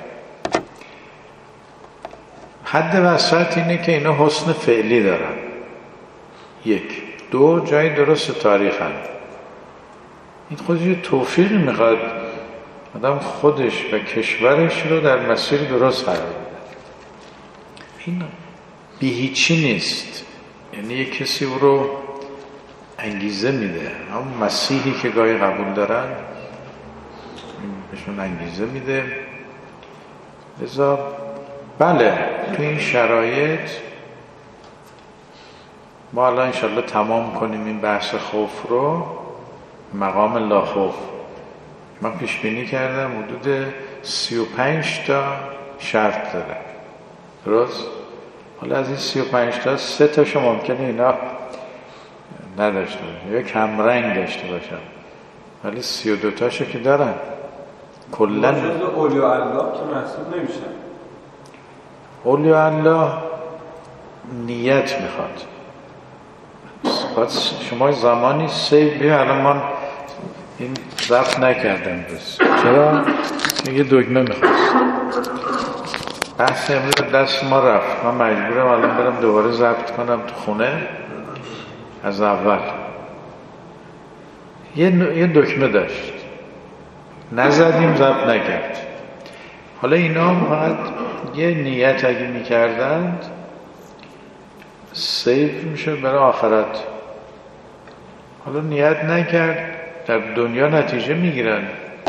حد وسط اینه که اینا حسن فعلی دارن. 1 2 جای درست تاریخ هم. این خودش یه توفیقی میخواد آدم خودش و کشورش رو در مسیر درست قرار بده. این بی هیچی نیست، یعنی یک کسی او رو انگیزه میده. همون مسیحی که گاهی قبول دارن بهشون انگیزه میده. لذا بله تو این شرایط ما الان انشالله تمام کنیم این بحث خوف رو، مقام لا خوف من پیش بینی کردم حدود 35 تا شرط داره، درست؟ حالا از این 35 تا 3 تاشو ممکنه اینا نداشته باشن یا کم رنگ داشته باشن، ولی 32 تاشو که دارن. کلا جزء اولیاء الله که محسوب نمیشن. اولیاء الله نیت میخواد. شما زمانی سیو بیا، الان من این ضبط نکردم بس. چرا؟ یه دکمه میخواست. بحث امروز دست ما رفت، من مجبورم الان برم دوباره ضبط کنم تو خونه از اول. یه دکمه داشت، نزدیم، ضبط نکرد. حالا اینا هم فقط یه نیت اگه میکردند سیف میشه برای آخرت. حالا نیت نکرد، در دنیا نتیجه میگیرن.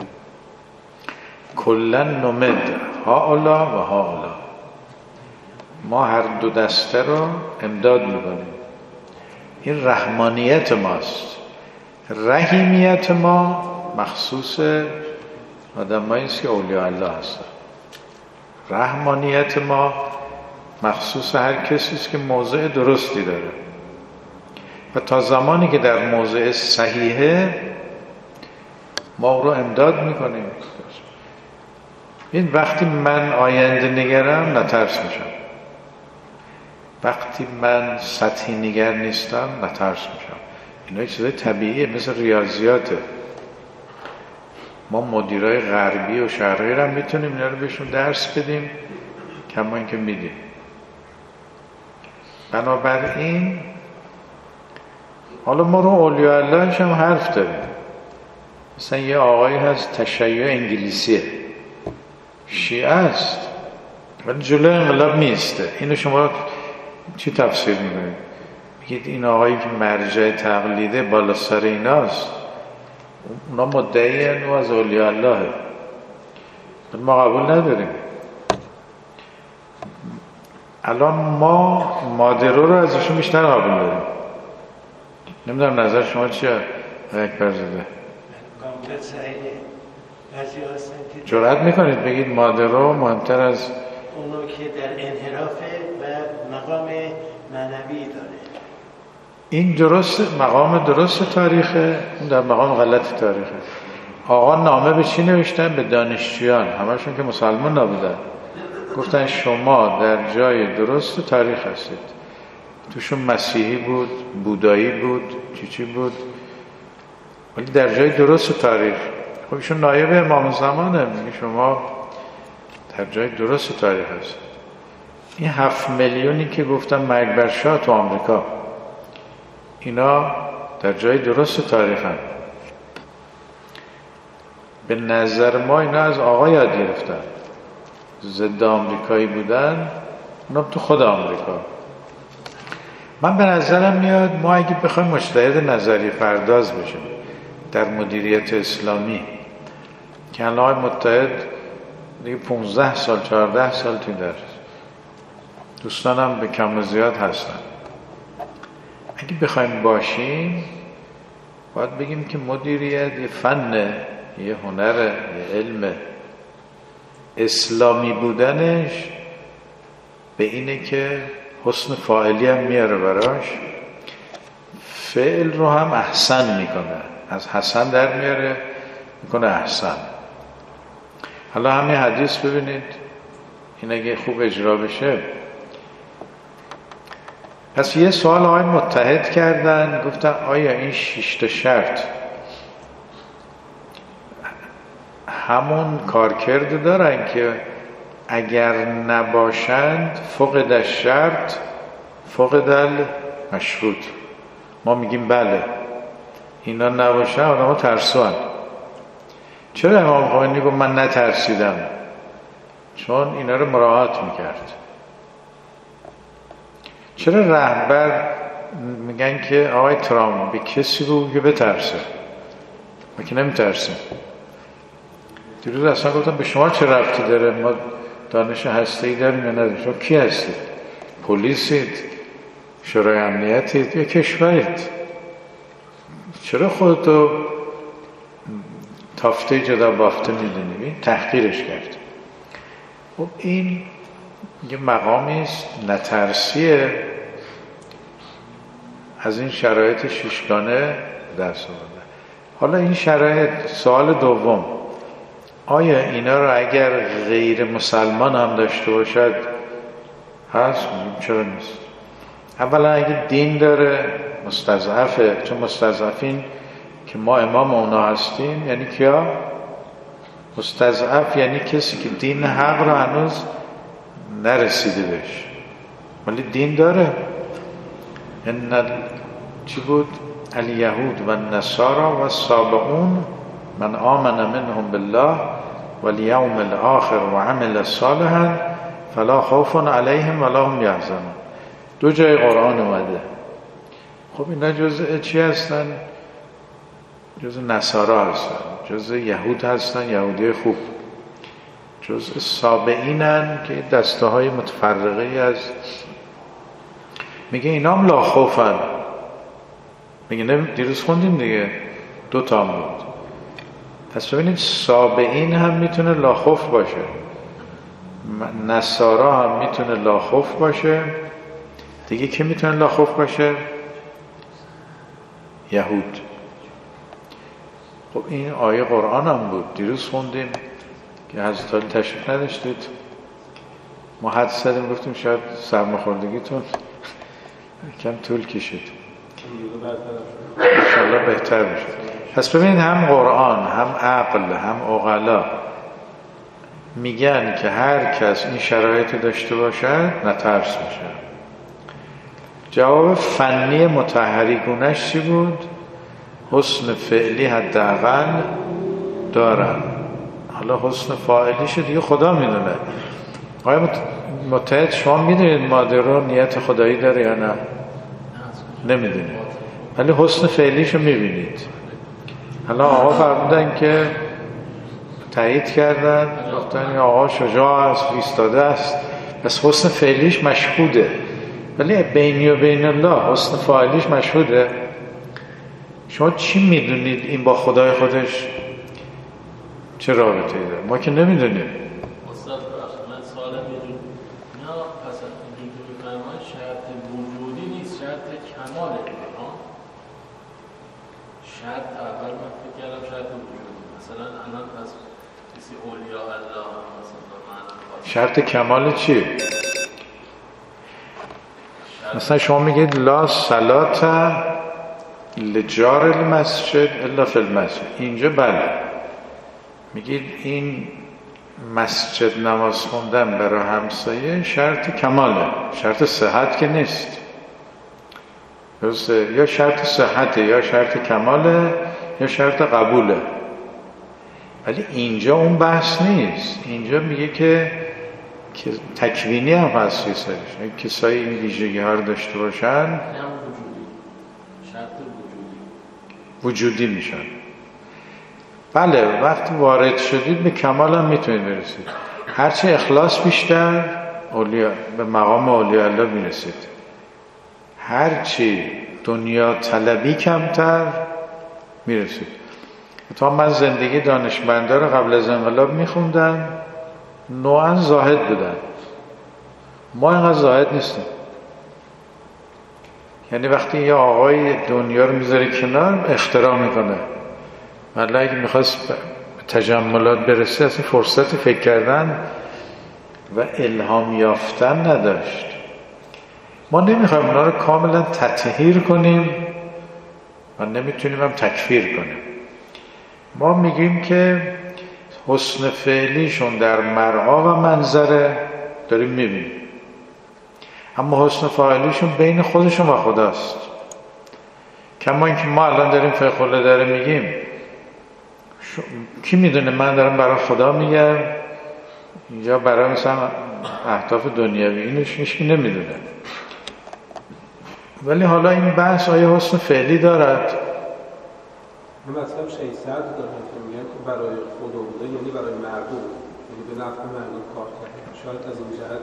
کلا نمد هاولا و هاولا، ما هر دو دسته رو امداد میکنیم. این رحمانیت ماست. رحیمیت ما مخصوص آدمایی است که اولیاء الله هستن. رحمانیت ما مخصوص هر کسی است که موضع درستی داره و تا زمانی که در موضع صحیحه ما او رو امداد میکنیم. این وقتی من آینده نگرم نترس میشم، وقتی من سطحی نگر نیستم نترس میشم. اینا چیزای طبیعیه، مثل ریاضیاته. ما مدیرای غربی و شرقی رو میتونیم اینا رو بهشون درس بدیم کما اینکه میدیم. بنابراین حالا ما رو اولیاء اللهش هم حرف داریم. مثلا یه آقایی هست تشیع انگلیسیه، شیعه است ولی جلو انقلاب میسته. اینو شما چی تفسیر میکنید؟ بگید این آقایی که مرجع تقلیده بالا سر ایناست، اونا مدعی هستند و از اولیاء الله، ما قبول نداریم. الان ما مادرو رو ازشون بیشتر قبول داریم. نمیدونم نظر شما چیه اکبر زاده؟ جرأت میکنید بگید مادرو مهمتر از اونو که در انحرافه و مقام معنوی داره؟ این درست، مقام درست تاریخه، اون در مقام غلط تاریخه. آقا نامه به چی نوشتن؟ به دانشجویان، همشون که مسلمان نبودن. گفتن شما در جای درست تاریخ هستید. توشون مسیحی بود، بودایی بود، چی بود، ولی در جای درست تاریخ. خب ایشون نایب امام زمانه، میگه شما در جای درست تاریخ هست. این 7 میلیونی که گفتن مرگ بر شاه تو آمریکا، اینا در جای درست تاریخ هم. به نظر ما اینا از آقا یاد گرفتن، ضد آمریکایی بودن، اونا تو خود آمریکا. من به نظرم میاد ما اگه بخوایم مجتهد نظری پرداز بشیم در مدیریت اسلامی که الان متحد دیگه 15 سال 14 سال توی درس، دوستانم به کم و زیاد هستن، اگه بخوایم باشیم باید بگیم که مدیریت یه فنه، یه هنره، یه علمه. اسلامی بودنش به اینه که حسن فاعلی هم میاره براش، فعل رو هم احسن میکنه، از حسن در میاره میکنه احسن. حالا همین حدیث ببینید، این اگه خوب اجرا بشه. پس یه سوال آقای متحد کردن، گفتن آیا این 6 تا شرط همون کارکرد دارن که اگر نباشند فقد الشرط فقد المشروط؟ ما میگیم بله، اینا نباشن آدم‌ها ترسوان. چرا امام خمینی گفت من نترسیدم؟ چون اینا رو مراعات میکرد. چرا رهبر میگن که آقای ترامپ به کسی بگو که بترسه، ما که نمیترسیم؟ دیروز اصلا گفتم به شما چه ربطی داره، ما دانش هسته‌ای داریم یا نداریم؟ شما کی هستید؟ پلیسید؟ شورای امنیتید یا کشورید؟ چرا خودتو تافته جدا بافته میدونیم، این تحقیرش کرد. خب این یه مقامی است نترسیه از این شرایط شیشگانه دست آورده. حالا این شرایط، سوال دوم، آیا اینا رو اگر غیر مسلمان هم داشته باشد هست؟ چرا نیست؟ اولا اگه دین داره مستضعفه، چون مستضعفین که ما امام اونا هستیم یعنی کیا؟ مستضعف یعنی کسی که دین حق رو هنوز نرسیده بهش ولی دین داره. چی بود؟ الیهود و النصارى و السابعون من آمن منهم بالله والیوم الاخر و عمل صالحا فلا خوف علیهم ولا هم یحزنون. دو جای قرآن اومده. خب اینا جزء چی هستن؟ جزء نصارا هستن، جزء یهود هستن، یهودی خوب، جزء سابعینن که دسته های متفرقه از، میگه اینا هم لا خوفن. میگه دیروز خوندیم دیگه، 2 تا بود. پس ببینید سابعین هم میتونه لا خوف باشه، نصارا هم میتونه لا خوف باشه، دیگه که میتونه لا خوف باشه؟ یهود. خب این آیه قرآن هم بود، دیروز خوندیم که حضرت علی تشریف نداشتید، ما حد زدیم گفتیم شاید سرماخوردگیتون کم طول کشید، انشاءالله بهتر بشه. پس ببینید هم قرآن هم عقل هم عقلا میگن که هر کس این شرایط داشته باشد نترس باشه. جواب فنی مطهری گونش چی بود؟ حسن فعلی حداقل دارن، حالا حسن فاعلیش دیگه خدا میدونه. آیا متحد شما میدونید مادرون نیت خدایی داره یا نه؟ نمیدونید، ولی حسن فعلیشو میبینید. حالا آقا فرمودن که تایید کردن، گفتن آقا شجاع است، ایستاده است، پس حسن فعلیش مشهوده. ولی بینی و بین الله حسن فاعلیش مشهوده. شما چی میدونید این با خدای خودش چه رابطه‌ای داره؟ ما که نمیدونیم. استاد من سوالم میدونم نه، پس اینجوری که میفهمن شرط وجودی نیست، شرط کماله. شرط اول من فکر کردم شرط وجودی، مثلا الان پس کسی اولیاء الله مثلا شرط کمال چی؟ مثلا شما میگید لا صلات لجار المسجد الا فی المسجد، اینجا بله میگید این مسجد نماز خوندن برای همسایه شرط کماله، شرط صحت که نیست. درسته؟ یا شرط صحته یا شرط کماله یا شرط قبوله. ولی اینجا اون بحث نیست. اینجا میگه که تکوینی هم هست یه سرش، کسایی این ویژگی ها رو داشته باشن وجودی میشن. بله وقتی وارد شدید به کمال هم میتونید برسید. هرچی اخلاص بیشتر به مقام اولیاء الله میرسید، هرچی دنیا طلبی کمتر میرسید. تا من زندگی دانشمندا رو قبل از انقلاب میخوندم، نوعا زاهد بودن، ما اینقدر زاهد نیستیم. یعنی وقتی یه آقای دنیا رو میذاره کنار اختراع میکنه، ولی اگه میخواست به تجملات برسه اصلا فرصت فکر کردن و الهام یافتن نداشت. ما نمیخوایم اونا رو کاملا تطهیر کنیم و نمیتونیم هم تکفیر کنیم. ما میگیم که حسن فعلیشون در مرعا و منظره داریم میبینیم، اما حسن فاعلیشون بین خودشون و خداست. کما اینکه ما الان داریم فقه الله داره میگیم، کی میدونه من دارم برای خدا میگم یا برای مثلا اهداف دنیوی، اینش هیچکی نمیدونه. ولی حالا این بحث آیا حسن فعلی دارد؟ من مثلا 600 دارم که میگن که برای خدا بوده یعنی برای مردم، یعنی به نفع مردم کار کرده، شاید از این جهت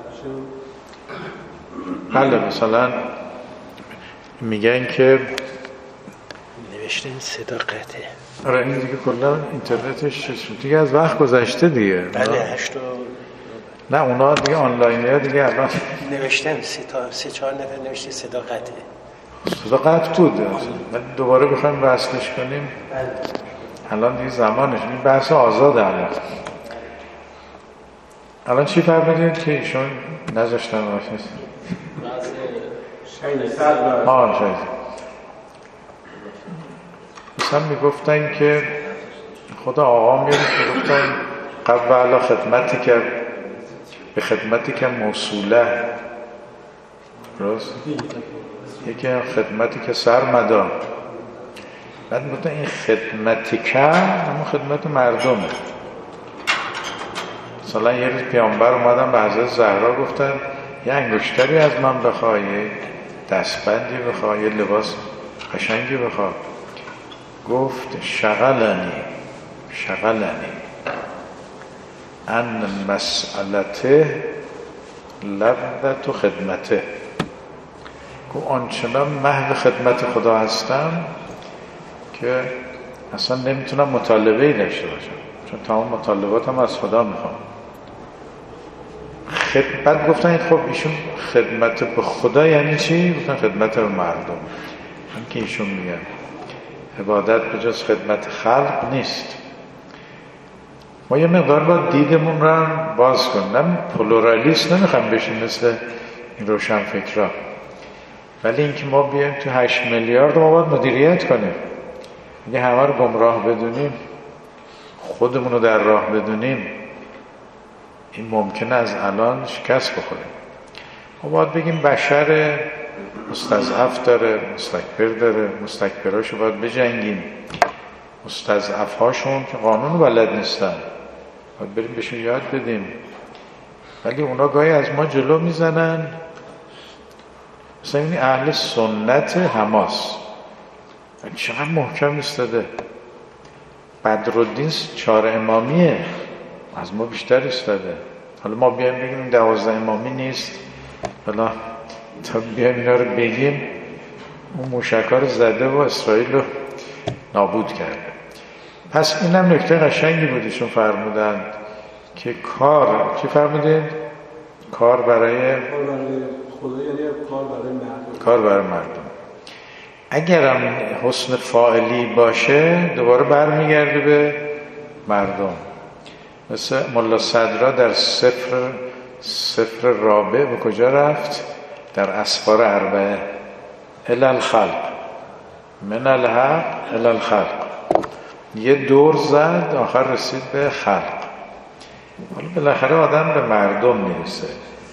بشه. بله مثلا میگن که نوشتن صداقته. آره این دیگه کلا اینترنتش دیگه از وقت گذشته دیگه. بله 8 نه اونا دیگه آنلاینی ها دیگه الان نوشتن 3-4 نفر نوشته صداقته. صداقت بود. من دوباره بخوایم وصلش کنیم الان دیگه زمانش. این بحث آزاده الان چی فرمودید که ایشون نذاشتن واسه شاید مثلا میگفتن که خدا آقا میاد که گفتن قبل خدمتی که به خدمتی که موصوله درست یکی خدمتی که سرمدا بعد گفتن این خدمتی که همون خدمت مردمه. مثلا یه روز پیامبر اومدن به حضرت زهرا گفتن یه انگشتری از من بخواه، یه دستبندی بخواه، یه لباس قشنگی بخواه. گفت شغلنی ان مسئلته لذت و خدمته. گفت آنچنان محو خدمت خدا هستم که اصلا نمیتونم مطالبه‌ای داشته باشم، چون تمام مطالباتم از خدا میخوام. بعد گفتن خب ایشون خدمت به خدا یعنی چی؟ گفتن خدمت به مردم. هم که ایشون میگن عبادت به جز خدمت خلق نیست. ما یه مقدار با دیدمون رو باز کنیم. نه پلورالیست نمیخوام بشیم مثل این روشن فکرها، ولی اینکه ما بیایم تو 8 میلیارد ما باید مدیریت کنیم. اگه همه رو گمراه بدونیم، خودمون رو در راه بدونیم، این ممکنه از الان شکست بخوریم. ما باید بگیم بشر مستضعف داره، مستکبر داره، مستکبراشو باید بجنگیم. مستضعفهاشون که قانون بلد نیستن باید بریم بهشون یاد بدیم، ولی اونا گاهی از ما جلو میزنن. مثلا این اهل سنت حماس چقدر محکم ایستاده. بدرالدین 4 امامیه، از ما بیشتر ایستاده. حالا ما بیایم بگیم 12 امامی نیست، حالا تا بیایم اینا رو بگیم اون موشک‌ها رو زده و اسرائیل رو نابود کرده. پس اینم نکته قشنگی بود ایشون فرمودن که کار چی فرمودید؟ کار برای خدا یعنی کار برای مردم. اگرم حسن فاعلی باشه دوباره برمیگرده به مردم. مثل ملا صدرا در سفر رابع به کجا رفت؟ در اسفار اربعه الی الخلق من الحق الی الخلق، یه دور زد آخر رسید به خلق. حالا بالاخره آدم به مردم میرسه.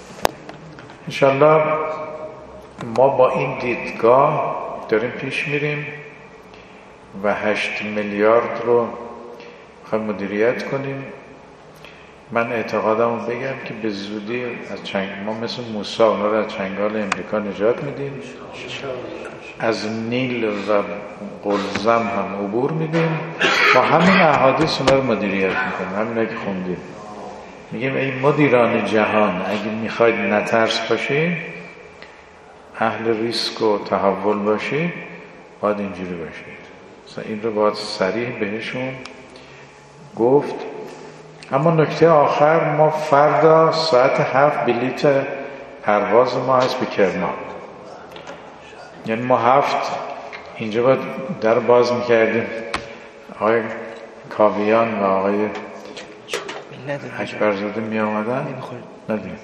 انشالله ما با این دیدگاه داریم پیش میریم و 8 میلیارد رو میخوایم مدیریت کنیم. من اعتقادم رو بگم که به زودی از ما مثل موسی اونا رو از چنگال امریکا نجات میدیم، از نیل و قلزم هم عبور میدیم، با همین احادیث اونا رو مدیریت میکنیم. همین که خوندیم میگیم ای مدیران جهان اگه میخواید نترس باشید، اهل ریسک و تحول باشید، باید اینجوری باشید. مثلا این رو باید صریح بهشون گفت. اما نکته آخر، ما فردا ساعت 7 بلیت پرواز ما هست به کرمان. یعنی ما 7 اینجا باید در باز میکردیم. آقای کاویان و آقای اکبرزاده می آمدن ندیم.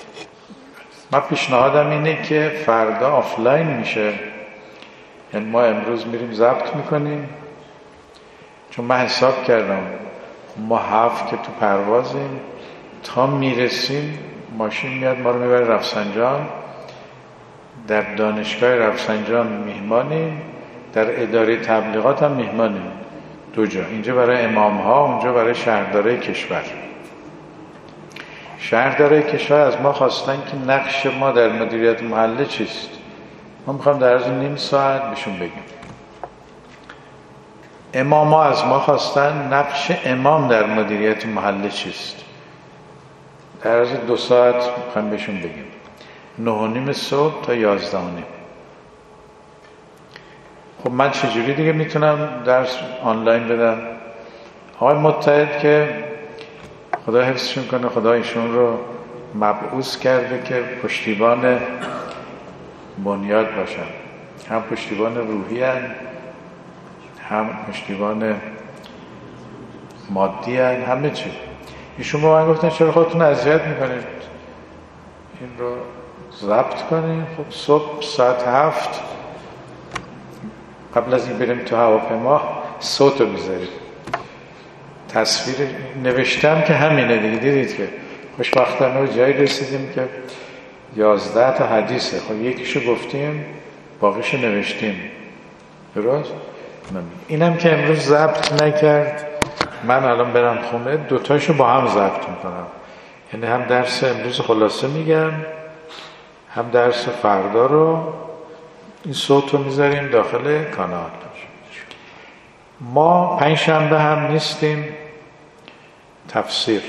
من پیشنهادم اینه که فردا آفلاین میشه، یعنی ما امروز میریم ضبط میکنیم، چون من حساب کردم ما 7 که تو پروازیم تا میرسیم ماشین میاد ما رو میبره رفسنجان، در دانشگاه رفسنجان میهمانیم، در اداره تبلیغات هم میهمانیم. 2 جا، اینجا برای امام ها، اونجا برای شهردارای کشور. شهردارای کشور از ما خواستن که نقش ما در مدیریت محله چیست. ما میخوام در از نیم ساعت بهشون بگیم. امام ها از ما خواستن نقش امام در مدیریت محله چیست. در از 2 ساعت میخوام بهشون بگیم. 9:30 صبح تا 11:30. خب من چجوری دیگه میتونم درس آنلاین بدم؟ آقای متحد که خدا حفظشون کنه، خدا ایشون رو مبعوث کرده که پشتیبان بنیاد باشن، هم پشتیبان روحی هن، هم پشتیبان مادی هن، همه چی. ایشون با من گفتن چرا خودتون اذیت میکنید، این رو ضبط کنید. خب صبح ساعت 7 قبل از این بریم تو هواپیما صوت رو میذارید، تصویر نوشتم که همینه دیگه. دیدید که خوشبختانه به جایی رسیدیم که 11 تا حدیثه. خب یکیشو گفتیم، باقیشو نوشتیم. درست؟ اینم که امروز ضبط نکرد، من الان برم خونه 2 تاشو با هم ضبط میکنم. یعنی هم درس امروز خلاصه میگم، هم درس فردا رو. این صوت رو میذاریم داخل کانال. ما 5 شنبه هم نیستیم تفسیر،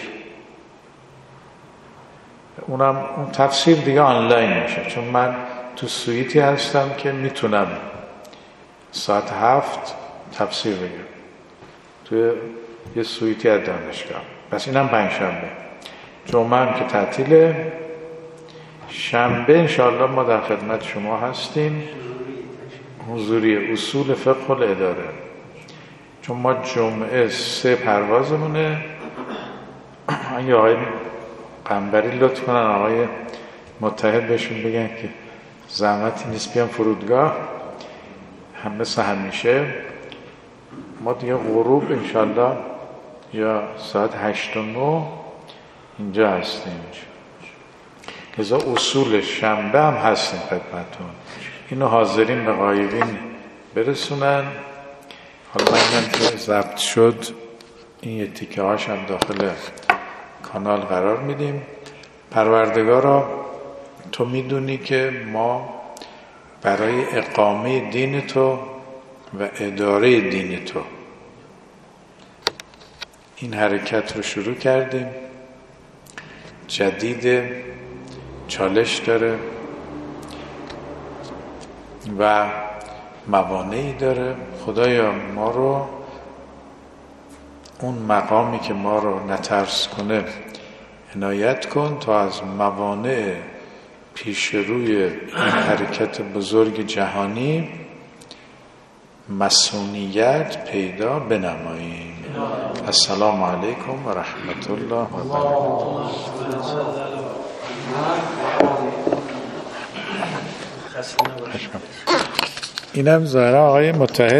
اون تفسیر دیگه آنلاین میشه، چون من تو سویتی هستم که میتونم ساعت 7 تفسیر بگم توی یه سویتی از دانشگاه. پس اینم 5 شنبه. جمعه هم که تعطیله. شنبه انشاءالله ما در خدمت شما هستیم. حضوری اصول فقه الاداره، چون ما جمعه 3 پروازمونه. اگه آقای قنبری لطف کنن آقای متحد بهشون بگن که زحمتی نیست بیان فرودگاه، هم مثل همیشه. ما دیگه غروب انشالله یا ساعت 8 و 9 اینجا هستیم. لذا اصول شنبه هم هستیم خدمتون. اینو حاضرین به غایبین برسونن. حالا من اینم که ضبط شد این یه تیکه هاش هم داخل کانال قرار میدیم. پروردگارا تو میدونی که ما برای اقامه دین تو و اداره دین تو این حرکت رو شروع کردیم. جدید، چالش داره و موانعی داره. خدایا ما رو اون مقامی که ما رو نترس کنه عنایت کن تا از موانع پیش روی این حرکت بزرگ جهانی مسئولیت پیدا بنماییم. السلام علیکم و رحمت الله و برکاته. اینم ظاهرا آقای متحد